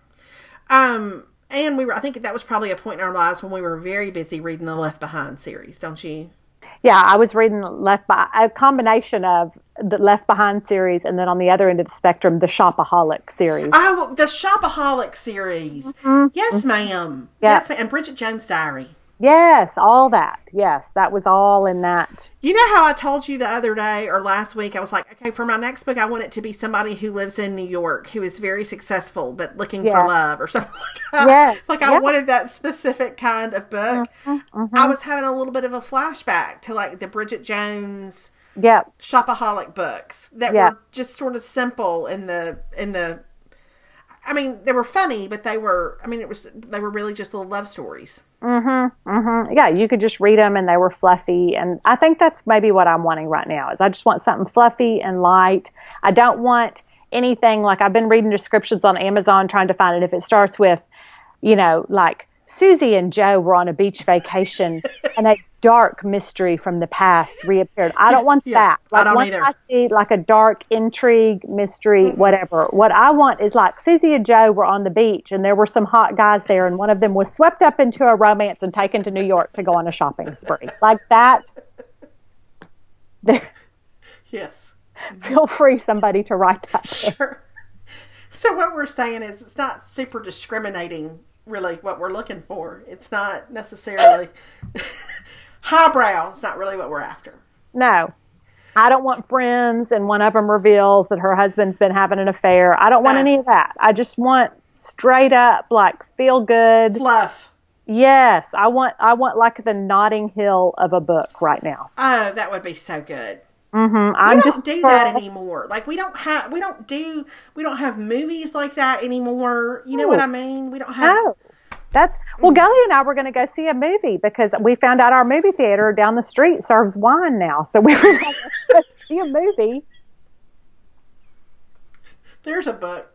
[SPEAKER 1] And I think that was probably a point in our lives when we were very busy reading the Left Behind series, don't you?
[SPEAKER 2] Yeah, I was reading a combination of the Left Behind series and then on the other end of the spectrum, the Shopaholic series.
[SPEAKER 1] Oh, the Shopaholic series. Mm-hmm. Yes, ma'am. Yeah. Yes, ma'am. And Bridget Jones' Diary.
[SPEAKER 2] Yes, all that. Yes, that was all in that.
[SPEAKER 1] You know how I told you the other day or last week, I was like, okay, for my next book, I want it to be somebody who lives in New York, who is very successful, but looking for love or something like that.
[SPEAKER 2] Yes.
[SPEAKER 1] Like I wanted that specific kind of book. Mm-hmm, mm-hmm. I was having a little bit of a flashback to like the Bridget Jones Shopaholic books that were just sort of simple in the I mean, they were funny, but they were really just little love stories.
[SPEAKER 2] Mm-hmm. Mm-hmm. Yeah, you could just read them and they were fluffy. And I think that's maybe what I'm wanting right now is I just want something fluffy and light. I don't want anything like I've been reading descriptions on Amazon trying to find it. If it starts with, you know, like Susie and Joe were on a beach vacation and a dark mystery from the past reappeared. I don't want that. Like,
[SPEAKER 1] I don't either.
[SPEAKER 2] I see like a dark intrigue, mystery, whatever. What I want is like Susie and Joe were on the beach and there were some hot guys there and one of them was swept up into a romance and taken to New York to go on a shopping spree. Like that.
[SPEAKER 1] Yes.
[SPEAKER 2] Feel free, somebody, to write that.
[SPEAKER 1] Sure. So what we're saying is it's not super discriminating really what we're looking for. It's not necessarily highbrow. It's not really what we're after.
[SPEAKER 2] No. I don't want Friends and one of them reveals that her husband's been having an affair. I don't want any of that. I just want straight up like feel good
[SPEAKER 1] fluff.
[SPEAKER 2] Yes, I want like the Notting Hill of a book right now.
[SPEAKER 1] Oh, that would be so good.
[SPEAKER 2] Mm-hmm.
[SPEAKER 1] We don't do that anymore. Like we don't have movies like that anymore. You know what I mean? We don't have.
[SPEAKER 2] No. Gully and I were going to go see a movie because we found out our movie theater down the street serves wine now. So we were like, let's see a movie.
[SPEAKER 1] There's a book.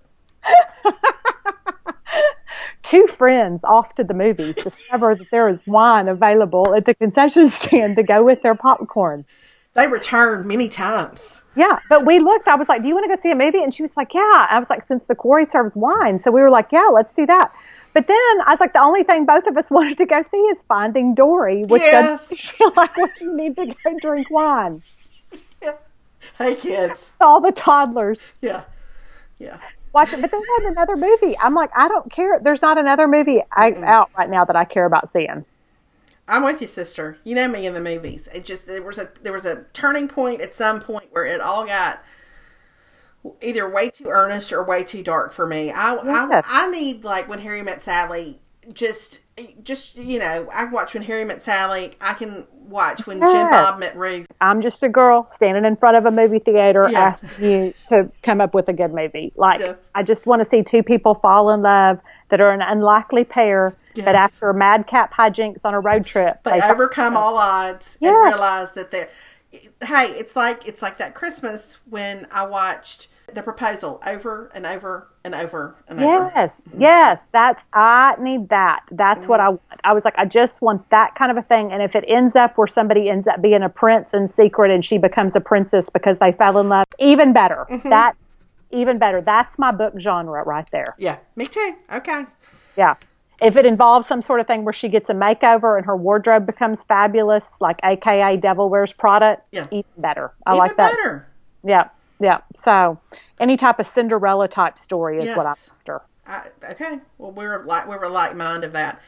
[SPEAKER 2] 2 friends off to the movies discover that there is wine available at the concession stand to go with their popcorn.
[SPEAKER 1] They returned many times.
[SPEAKER 2] Yeah, but we looked. I was like, do you want to go see a movie? And she was like, yeah. I was like, since the quarry serves wine. So we were like, yeah, let's do that. But then I was like, the only thing both of us wanted to go see is Finding Dory, which doesn't feel like what you need to go drink wine.
[SPEAKER 1] Yeah. Hey, kids.
[SPEAKER 2] All the toddlers.
[SPEAKER 1] Yeah. Yeah.
[SPEAKER 2] Watch it. But they had another movie. I'm like, I don't care. There's not another movie out right now that I care about seeing.
[SPEAKER 1] I'm with you, sister. You know me in the movies. It just there was a turning point at some point where it all got either way too earnest or way too dark for me. I need like When Harry Met Sally. Just you know, I can watch When Harry Met Sally. I can watch When Jim Bob Met Ruth. I'm just a girl standing in front of a movie theater asking you to come up with a good movie. Like I just want to see 2 people fall in love that are an unlikely pair. Yes. But after madcap hijinks on a road trip, they overcome all odds and realize that Hey, it's like that Christmas when I watched The Proposal over and over and over and over.
[SPEAKER 2] Yes. I need that. That's what I want. I was like, I just want that kind of a thing. And if it ends up where somebody ends up being a prince in secret and she becomes a princess because they fell in love, even better. Even better. That's my book genre right there.
[SPEAKER 1] Yeah, me too. Okay.
[SPEAKER 2] Yeah. If it involves some sort of thing where she gets a makeover and her wardrobe becomes fabulous, like AKA Devil Wears Prada, even better. I like that. Even better. Yeah. So any type of Cinderella type story is what I'm after.
[SPEAKER 1] Okay. Well, we were like mind of that.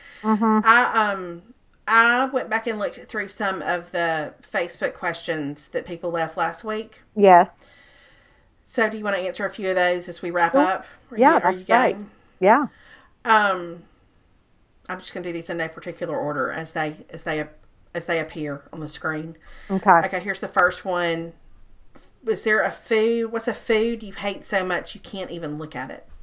[SPEAKER 1] I went back and looked through some of the Facebook questions that people left last week.
[SPEAKER 2] Yes.
[SPEAKER 1] So do you want to answer a few of those as we wrap up?
[SPEAKER 2] Are you game? Yeah.
[SPEAKER 1] I'm just going to do these in no particular order as they appear on the screen.
[SPEAKER 2] Okay,
[SPEAKER 1] here's the first one. What's a food you hate so much you can't even look at it?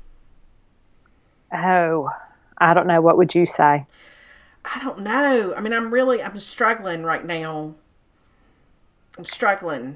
[SPEAKER 2] Oh, I don't know. What would you say?
[SPEAKER 1] I don't know. I mean, I'm struggling right now. I'm struggling.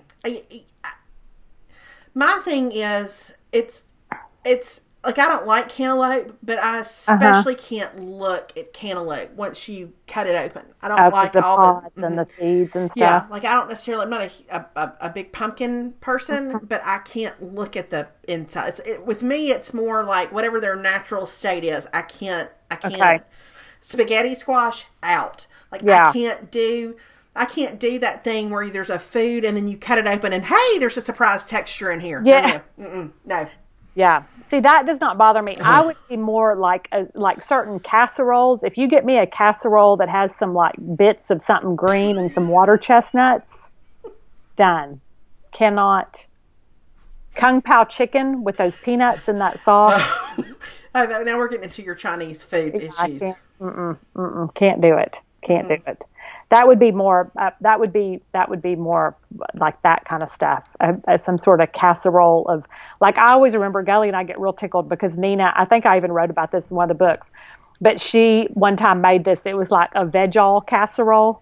[SPEAKER 1] My thing is, it's like, I don't like cantaloupe, but I especially can't look at cantaloupe once you cut it open. I don't like
[SPEAKER 2] the
[SPEAKER 1] all
[SPEAKER 2] pods and the seeds and stuff.
[SPEAKER 1] Yeah, like I don't necessarily, I'm not a big pumpkin person, but I can't look at the inside. With me, it's more like whatever their natural state is. I can't. Okay. Spaghetti squash, out. Like, I can't do that thing where there's a food and then you cut it open and, hey, there's a surprise texture in here.
[SPEAKER 2] Yeah.
[SPEAKER 1] No.
[SPEAKER 2] Yeah. See, that does not bother me. I would be more like certain casseroles. If you get me a casserole that has some like bits of something green and some water chestnuts, done. Cannot. Kung Pao chicken with those peanuts and that sauce.
[SPEAKER 1] Now we're getting into your Chinese food issues.
[SPEAKER 2] Can't do it. Can't do it. That would be more. That would be more like that kind of stuff. Some sort of casserole of, like, I always remember Gully and I get real tickled because Nina. I think I even wrote about this in one of the books. But she one time made this. It was like a veg-all casserole,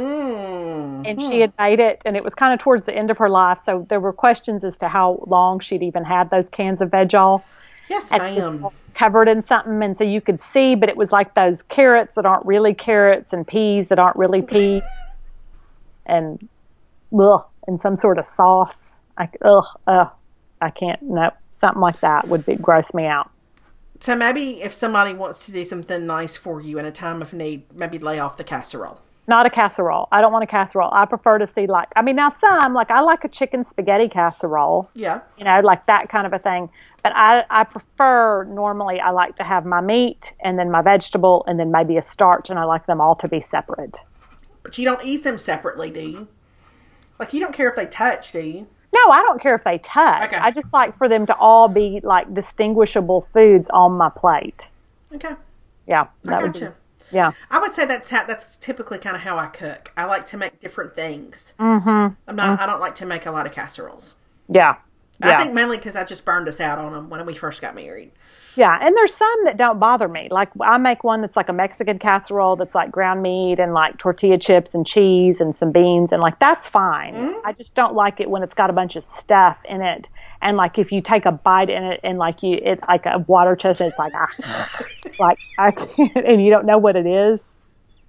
[SPEAKER 2] and she had made it, and it was kind of towards the end of her life. So there were questions as to how long she'd even had those cans of veg-all.
[SPEAKER 1] Yes, ma'am.
[SPEAKER 2] Covered in something, and so you could see, but it was like those carrots that aren't really carrots and peas that aren't really peas, and some sort of sauce. I can't. No, something like that would gross me out.
[SPEAKER 1] So maybe if somebody wants to do something nice for you in a time of need, maybe lay off the casserole.
[SPEAKER 2] Not a casserole. I don't want a casserole. I prefer to see, like, I mean, now I like a chicken spaghetti casserole.
[SPEAKER 1] Yeah.
[SPEAKER 2] Like that kind of a thing. But I prefer, normally, I like to have my meat and then my vegetable and then maybe a starch, and I like them all to be separate.
[SPEAKER 1] But you don't eat them separately, do you? Like, you don't care if they touch, do you?
[SPEAKER 2] No, I don't care if they touch. Okay. I just like for them to all be, like, distinguishable foods on my plate.
[SPEAKER 1] Okay.
[SPEAKER 2] Yeah.
[SPEAKER 1] I gotcha.
[SPEAKER 2] Yeah,
[SPEAKER 1] I would say that's typically kind of how I cook. I like to make different things. I don't like to make a lot of casseroles.
[SPEAKER 2] Yeah.
[SPEAKER 1] I think mainly because I just burned us out on them when we first got married.
[SPEAKER 2] Yeah, and there's some that don't bother me. Like, I make one that's like a Mexican casserole that's like ground meat and like tortilla chips and cheese and some beans, and like that's fine. I just don't like it when it's got a bunch of stuff in it, and like if you take a bite in it and like it's like a water chestnut, it's like like I can't, and you don't know what it is.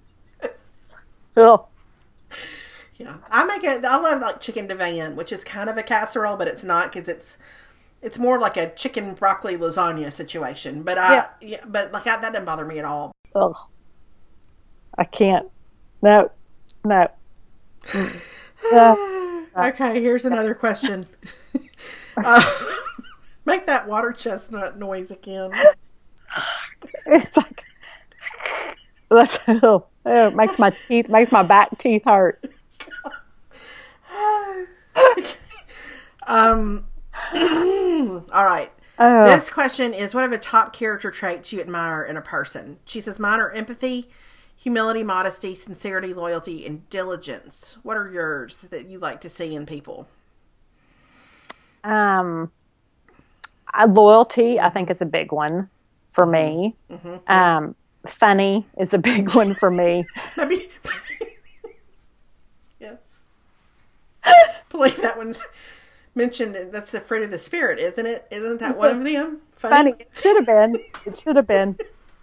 [SPEAKER 2] Ugh.
[SPEAKER 1] Yeah, I love like chicken divan, which is kind of a casserole, but it's not, because it's more like a chicken broccoli lasagna situation. But but like that doesn't bother me at all.
[SPEAKER 2] Ugh. I can't. No.
[SPEAKER 1] Okay, here's another question. Make that water chestnut noise again.
[SPEAKER 2] It's like it makes my back teeth hurt.
[SPEAKER 1] All right. This question is, what are the top character traits you admire in a person? She says mine are empathy, humility, modesty, sincerity, loyalty, and diligence. What are yours that you like to see in people?
[SPEAKER 2] Loyalty, I think, is a big one for me. Funny is a big one for me.
[SPEAKER 1] Maybe. Yes. believe that one's mentioned. That's the fruit of the spirit, isn't it? Isn't that one of them?
[SPEAKER 2] Funny. It should have been. It should have been.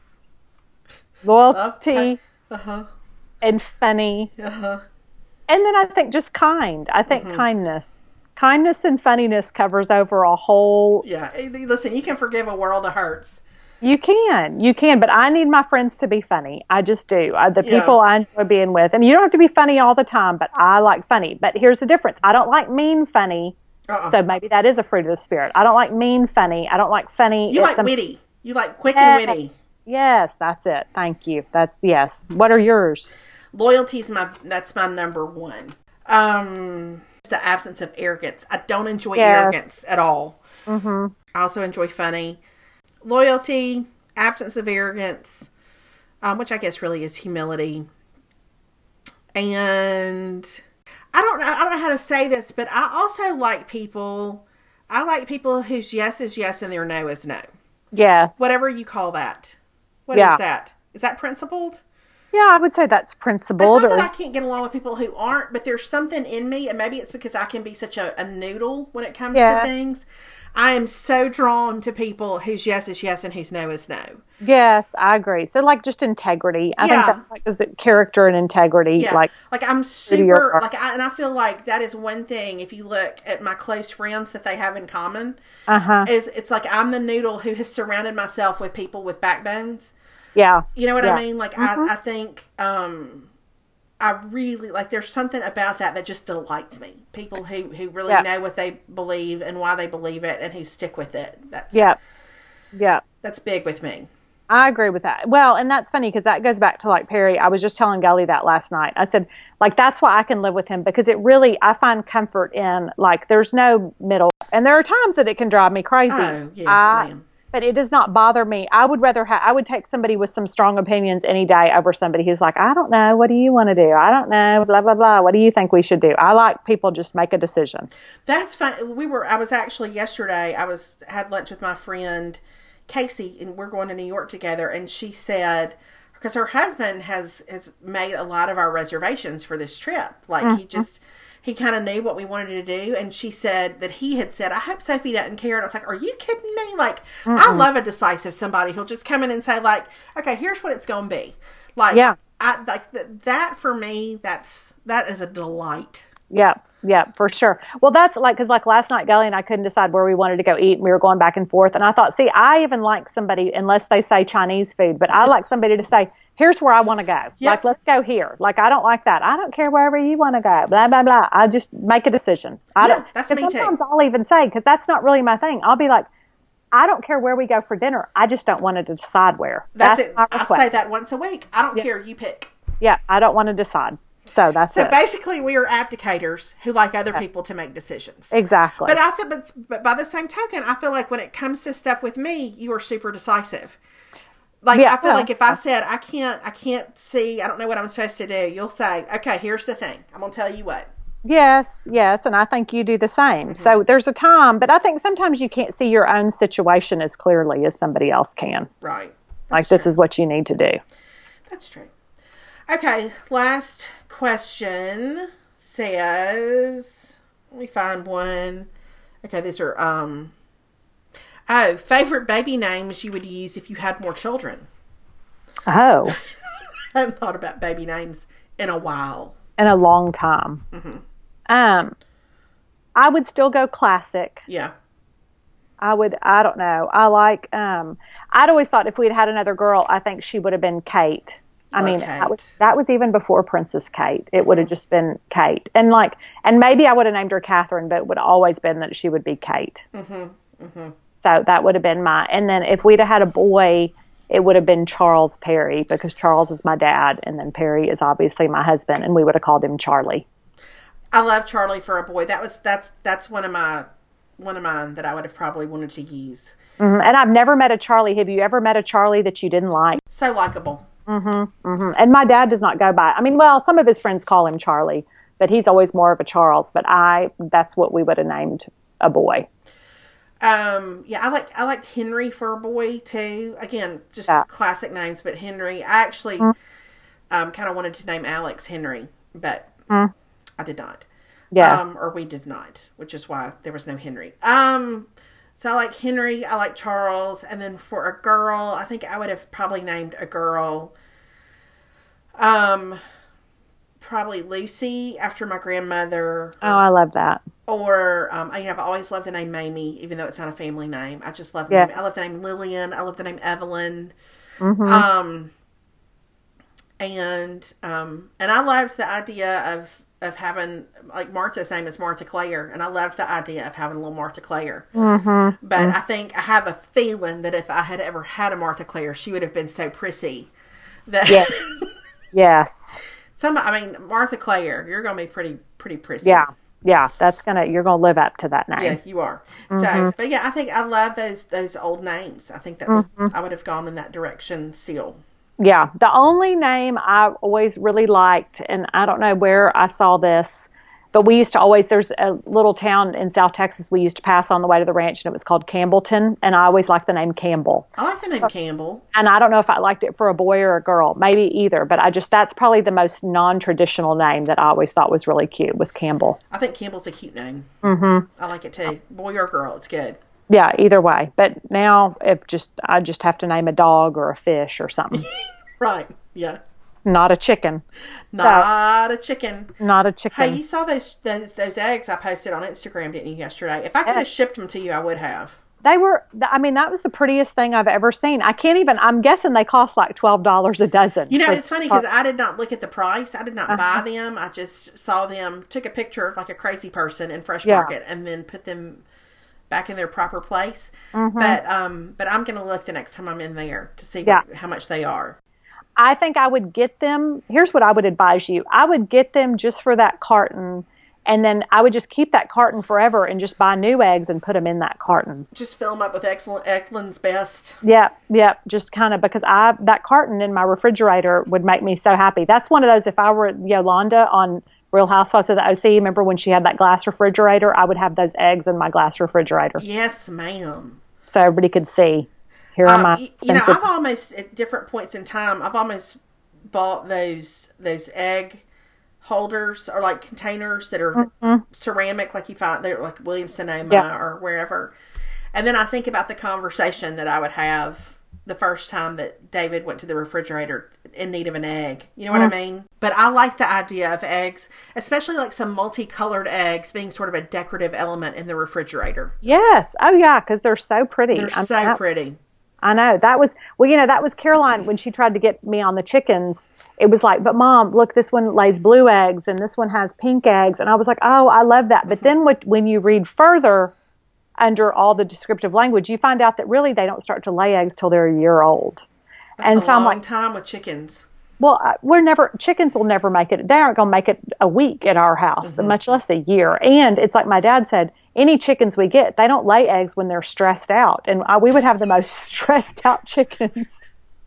[SPEAKER 2] Loyalty. And funny. And then I think just kind. I think kindness. Kindness and funniness covers over a whole...
[SPEAKER 1] Yeah. Listen, you can forgive a world of hurts.
[SPEAKER 2] You can, but I need my friends to be funny. I just do. The people I enjoy being with. And you don't have to be funny all the time, but I like funny. But here's the difference. I don't like mean funny. So maybe that is a fruit of the spirit. I don't like mean funny. I don't like funny.
[SPEAKER 1] You like witty. You like quick and witty.
[SPEAKER 2] Yes, that's it. Thank you. Yes. What are yours?
[SPEAKER 1] Loyalty's that's my number one. The absence of arrogance. I don't enjoy arrogance at all. I also enjoy funny. Loyalty, absence of arrogance, which I guess really is humility. And I don't know how to say this, but I also like people. I like people whose yes is yes and their no is no.
[SPEAKER 2] Yes.
[SPEAKER 1] Whatever you call that. What is that? Is that principled?
[SPEAKER 2] Yeah, I would say that's principled.
[SPEAKER 1] It's not that I can't get along with people who aren't, but there's something in me, and maybe it's because I can be such a noodle when it comes to things. I am so drawn to people whose yes is yes and whose no is no.
[SPEAKER 2] Yes, I agree. So like just integrity. I think that's like is it character and integrity.
[SPEAKER 1] Yeah. Like I'm super and I feel like that is one thing if you look at my close friends that they have in common. Is it's like I'm the noodle who has surrounded myself with people with backbones. Yeah. You know what I mean? Like I think I really like there's something about that just delights me. People who really know what they believe and why they believe it and who stick with it. That's big with me.
[SPEAKER 2] I agree with that. Well, and that's funny because that goes back to like Perry. I was just telling Gully that last night. I said, like, that's why I can live with him because it really, I find comfort in like, there's no middle. And there are times that it can drive me crazy.
[SPEAKER 1] Oh, yes, ma'am.
[SPEAKER 2] But it does not bother me. I would rather I would take somebody with some strong opinions any day over somebody who's like, I don't know. What do you want to do? I don't know. Blah, blah, blah. What do you think we should do? I like people just make a decision.
[SPEAKER 1] That's fine. I was actually yesterday, had lunch with my friend Casey and we're going to New York together. And she said, because her husband has made a lot of our reservations for this trip. Like he kind of knew what we wanted to do. And she said that he had said, I hope Sophie doesn't care. And I was like, are you kidding me? Like, I love a decisive somebody who'll just come in and say like, okay, here's what it's going to be. Like, I like that for me, that is a delight.
[SPEAKER 2] Yeah, for sure. Well, that's like, because like last night, Gully and I couldn't decide where we wanted to go eat. And we were going back and forth. And I thought, see, I even like somebody, unless they say Chinese food, but I like somebody to say, here's where I want to go. Yep. Like, let's go here. Like, I don't like that. I don't care wherever you want to go. Blah, blah, blah. I just make a decision.
[SPEAKER 1] That's me
[SPEAKER 2] sometimes
[SPEAKER 1] too.
[SPEAKER 2] I'll even say, because that's not really my thing. I'll be like, I don't care where we go for dinner. I just don't want to decide where.
[SPEAKER 1] That's it. I say that once a week. I don't care. You pick.
[SPEAKER 2] Yeah, I don't want to decide. So that's it.
[SPEAKER 1] So basically, we are abdicators who like other people to make decisions.
[SPEAKER 2] Exactly.
[SPEAKER 1] But by the same token, I feel like when it comes to stuff with me, you are super decisive. Like I feel like if I said I can't see, I don't know what I'm supposed to do, you'll say, okay, here's the thing. I'm gonna tell you what.
[SPEAKER 2] Yes, and I think you do the same. So there's a time, but I think sometimes you can't see your own situation as clearly as somebody else can.
[SPEAKER 1] Right.
[SPEAKER 2] Like this is what you need to do.
[SPEAKER 1] That's true. Okay, last question says, let me find one. Okay, these are, favorite baby names you would use if you had more children.
[SPEAKER 2] Oh.
[SPEAKER 1] I haven't thought about baby names in a while.
[SPEAKER 2] In a long time. I would still go classic.
[SPEAKER 1] Yeah.
[SPEAKER 2] I don't know. I like, I'd always thought if we'd had another girl, I think she would have been Kate. That was even before Princess Kate. It would have just been Kate. And maybe I would have named her Catherine, but it would have always been that she would be Kate. So that would have been and then if we'd have had a boy, it would have been Charles Perry because Charles is my dad and then Perry is obviously my husband and we would have called him Charlie.
[SPEAKER 1] I love Charlie for a boy. That's one of mine that I would have probably wanted to use.
[SPEAKER 2] And I've never met a Charlie. Have you ever met a Charlie that you didn't like?
[SPEAKER 1] So likable.
[SPEAKER 2] And my dad does not go by. I mean, well, some of his friends call him Charlie, but he's always more of a Charles. But that's what we would have named a boy.
[SPEAKER 1] I liked Henry for a boy too. Again, just classic names, but Henry. I actually kind of wanted to name Alex Henry, but I did not.
[SPEAKER 2] Yes.
[SPEAKER 1] Or we did not, which is why there was no Henry. So I like Henry, I like Charles, and then for a girl, I think I would have probably named a girl, probably Lucy after my grandmother.
[SPEAKER 2] Oh, I love that.
[SPEAKER 1] Or, I've always loved the name Mamie, even though it's not a family name. I just love the name. I love the name Lillian. I love the name Evelyn. Mm-hmm. And I loved the idea of having, like, Martha's name is Martha Claire, and I loved the idea of having a little Martha Claire.
[SPEAKER 2] Mm-hmm.
[SPEAKER 1] But I think I have a feeling that if I had ever had a Martha Claire, she would have been so prissy that
[SPEAKER 2] yes.
[SPEAKER 1] Martha Claire, you're going to be pretty prissy.
[SPEAKER 2] Yeah. Yeah, you're gonna live up to that name.
[SPEAKER 1] Yeah, you are. Mm-hmm. So, but yeah, I think I love those old names. I think that's I would have gone in that direction still.
[SPEAKER 2] Yeah, the only name I always really liked, and I don't know where I saw this, but we used to always, there's a little town in South Texas we used to pass on the way to the ranch, and it was called Campbellton, and I always liked the name Campbell.
[SPEAKER 1] I like the name Campbell.
[SPEAKER 2] And I don't know if I liked it for a boy or a girl, maybe either, but that's probably the most non-traditional name that I always thought was really cute, was Campbell.
[SPEAKER 1] I think Campbell's a cute name.
[SPEAKER 2] Mm-hmm.
[SPEAKER 1] I like it too. Boy or girl, it's good.
[SPEAKER 2] Yeah, either way. But now I just have to name a dog or a fish or something.
[SPEAKER 1] Right, yeah.
[SPEAKER 2] Not a chicken.
[SPEAKER 1] Not a chicken.
[SPEAKER 2] Not a chicken.
[SPEAKER 1] Hey, you saw those eggs I posted on Instagram, didn't you, yesterday? If I could have shipped them to you, I would have.
[SPEAKER 2] They were, that was the prettiest thing I've ever seen. I'm guessing they cost like $12 a dozen.
[SPEAKER 1] You know, it's funny because I did not look at the price. I did not buy them. I just saw them, took a picture like a crazy person in Fresh Market, and then put them back in their proper place. Mm-hmm. But I'm going to look the next time I'm in there to see how much they are.
[SPEAKER 2] I think I would get them. Here's what I would advise you. I would get them just for that carton, and then I would just keep that carton forever and just buy new eggs and put them in that carton.
[SPEAKER 1] Just fill them up with Eckland's Best.
[SPEAKER 2] Yeah. Just kind of, because that carton in my refrigerator would make me so happy. That's one of those, if I were Yolanda on Real Housewives of the OC, remember when she had that glass refrigerator? I would have those eggs in my glass refrigerator.
[SPEAKER 1] Yes, ma'am.
[SPEAKER 2] So everybody could see. Here are my
[SPEAKER 1] I've almost, at different points in time, I've almost bought those egg holders or like containers that are ceramic, like you find they're like Williams-Sonoma or wherever. And then I think about the conversation that I would have the first time that David went to the refrigerator in need of an egg. You know what I mean? But I like the idea of eggs, especially like some multicolored eggs being sort of a decorative element in the refrigerator.
[SPEAKER 2] Yes. Oh yeah, because they're so pretty.
[SPEAKER 1] They're so pretty.
[SPEAKER 2] I know. That was Caroline when she tried to get me on the chickens. It was like, but Mom, look, this one lays blue eggs and this one has pink eggs. And I was like, oh, I love that. But then when you read further under all the descriptive language, you find out that really they don't start to lay eggs till they're a year old.
[SPEAKER 1] That's a long time with chickens.
[SPEAKER 2] Well, chickens will never make it. They aren't going to make it a week at our house, much less a year. And it's like my dad said, any chickens we get, they don't lay eggs when they're stressed out. And we would have the most stressed out chickens.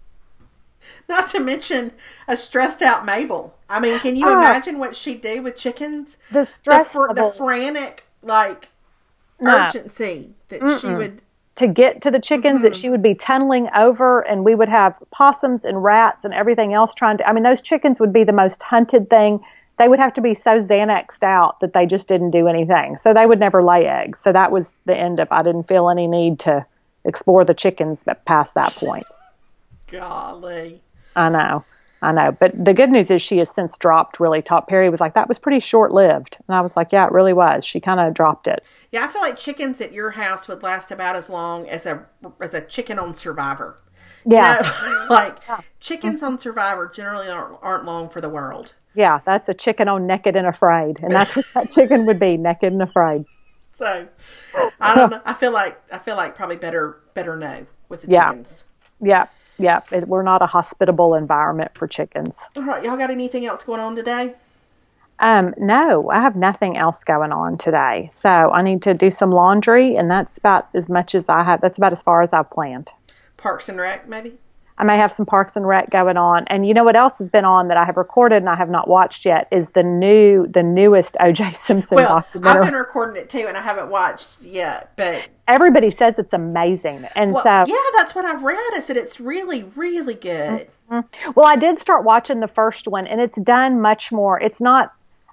[SPEAKER 1] Not to mention a stressed out Mabel. I mean, can you imagine what she'd do with chickens?
[SPEAKER 2] The stress,
[SPEAKER 1] the frantic, urgency that she would...
[SPEAKER 2] To get to the chickens that she would be tunneling over, and we would have possums and rats and everything else those chickens would be the most hunted thing. They would have to be so Xanaxed out that they just didn't do anything. So they would never lay eggs. So that was the end of, I didn't feel any need to explore the chickens past that point.
[SPEAKER 1] Golly.
[SPEAKER 2] I know. But the good news is she has since dropped really top. Perry was like, that was pretty short-lived. And I was like, yeah, it really was. She kind of dropped it.
[SPEAKER 1] Yeah, I feel like chickens at your house would last about as long as a chicken on Survivor.
[SPEAKER 2] Yeah.
[SPEAKER 1] Chickens on Survivor generally aren't long for the world.
[SPEAKER 2] Yeah, that's a chicken on Naked and Afraid. And that's what that chicken would be, naked and afraid.
[SPEAKER 1] So, I don't know. I feel like probably better no with the chickens.
[SPEAKER 2] Yeah. Yeah, we're not a hospitable environment for chickens.
[SPEAKER 1] All right, y'all got anything else going on today?
[SPEAKER 2] No, I have nothing else going on today. So I need to do some laundry, and that's about as much as I have. That's about as far as I've planned.
[SPEAKER 1] Parks and Rec, maybe?
[SPEAKER 2] I may have some Parks and Rec going on. And you know what else has been on that I have recorded and I have not watched yet is the newest O.J. Simpson documentary.
[SPEAKER 1] I've been recording it too, and I haven't watched yet, but...
[SPEAKER 2] Everybody says it's amazing. And
[SPEAKER 1] yeah, that's what I've read, is that it's really, really good.
[SPEAKER 2] Mm-hmm. Well, I did start watching the first one, and it's done much more. It's not...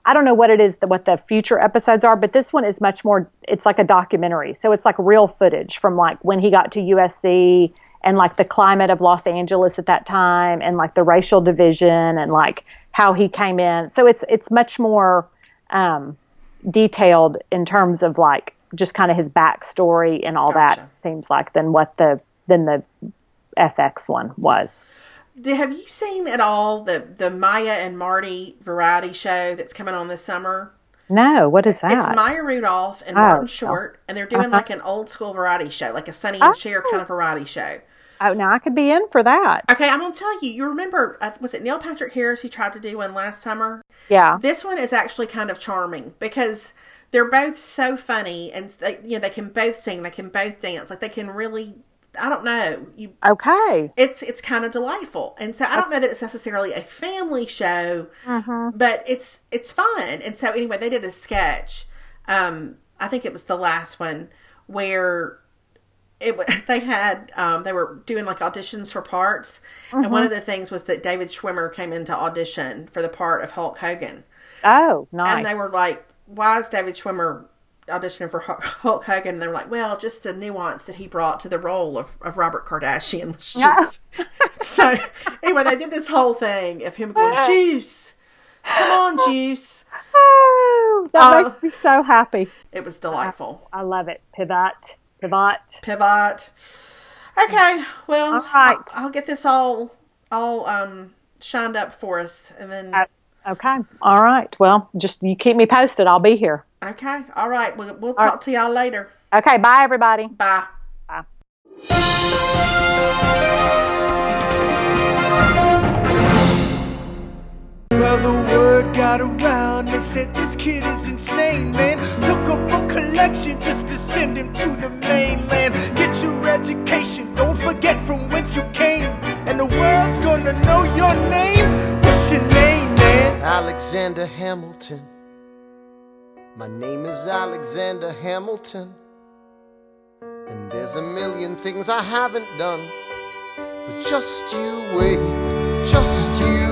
[SPEAKER 2] I don't know what it is, what the future episodes are, but this one is much more, it's like a documentary. So it's like real footage from like when he got to USC and like the climate of Los Angeles at that time and like the racial division and like how he came in. So it's much more detailed in terms of like just kind of his backstory and all that, seems like, than the FX one was.
[SPEAKER 1] Have you seen at all the Maya and Marty variety show that's coming on this summer?
[SPEAKER 2] No, what is that?
[SPEAKER 1] It's Maya Rudolph and Martin Short, and they're doing like an old school variety show, like a Sonny and Cher kind of variety show.
[SPEAKER 2] Oh, now I could be in for that.
[SPEAKER 1] Okay, I'm going to tell you. You remember, was it Neil Patrick Harris who tried to do one last summer?
[SPEAKER 2] Yeah.
[SPEAKER 1] This one is actually kind of charming because they're both so funny, and they can both sing, they can both dance, like they can really. I don't know.
[SPEAKER 2] Okay.
[SPEAKER 1] It's kind of delightful. And so I don't know that it's necessarily a family show, but it's fun. And so anyway, they did a sketch. I think it was the last one where they were doing like auditions for parts. And one of the things was that David Schwimmer came in to audition for the part of Hulk Hogan.
[SPEAKER 2] Oh, nice.
[SPEAKER 1] And they were like, why is David Schwimmer auditioning for Hulk Hogan? And they were like, well, just the nuance that he brought to the role of Robert Kardashian was just so anyway, they did this whole thing of him going, Juice, come on, Juice.
[SPEAKER 2] Oh, that makes me so happy.
[SPEAKER 1] It was delightful.
[SPEAKER 2] I love it. Pivot.
[SPEAKER 1] Okay, well,
[SPEAKER 2] all right.
[SPEAKER 1] I'll get this all shined up for us, and then
[SPEAKER 2] okay, all right, well, just you keep me posted. I'll be here.
[SPEAKER 1] Okay. All right. We'll talk to y'all later.
[SPEAKER 2] Okay. Bye, everybody.
[SPEAKER 1] Bye.
[SPEAKER 2] Bye.
[SPEAKER 3] Well, the word got around. They said this kid is insane, man. Took up a collection just to send him to the mainland. Get your education. Don't forget from whence you came. And the world's gonna know your name. What's your name, man?
[SPEAKER 4] Alexander Hamilton. My name is Alexander Hamilton, and there's a million things I haven't done, but just you wait, just you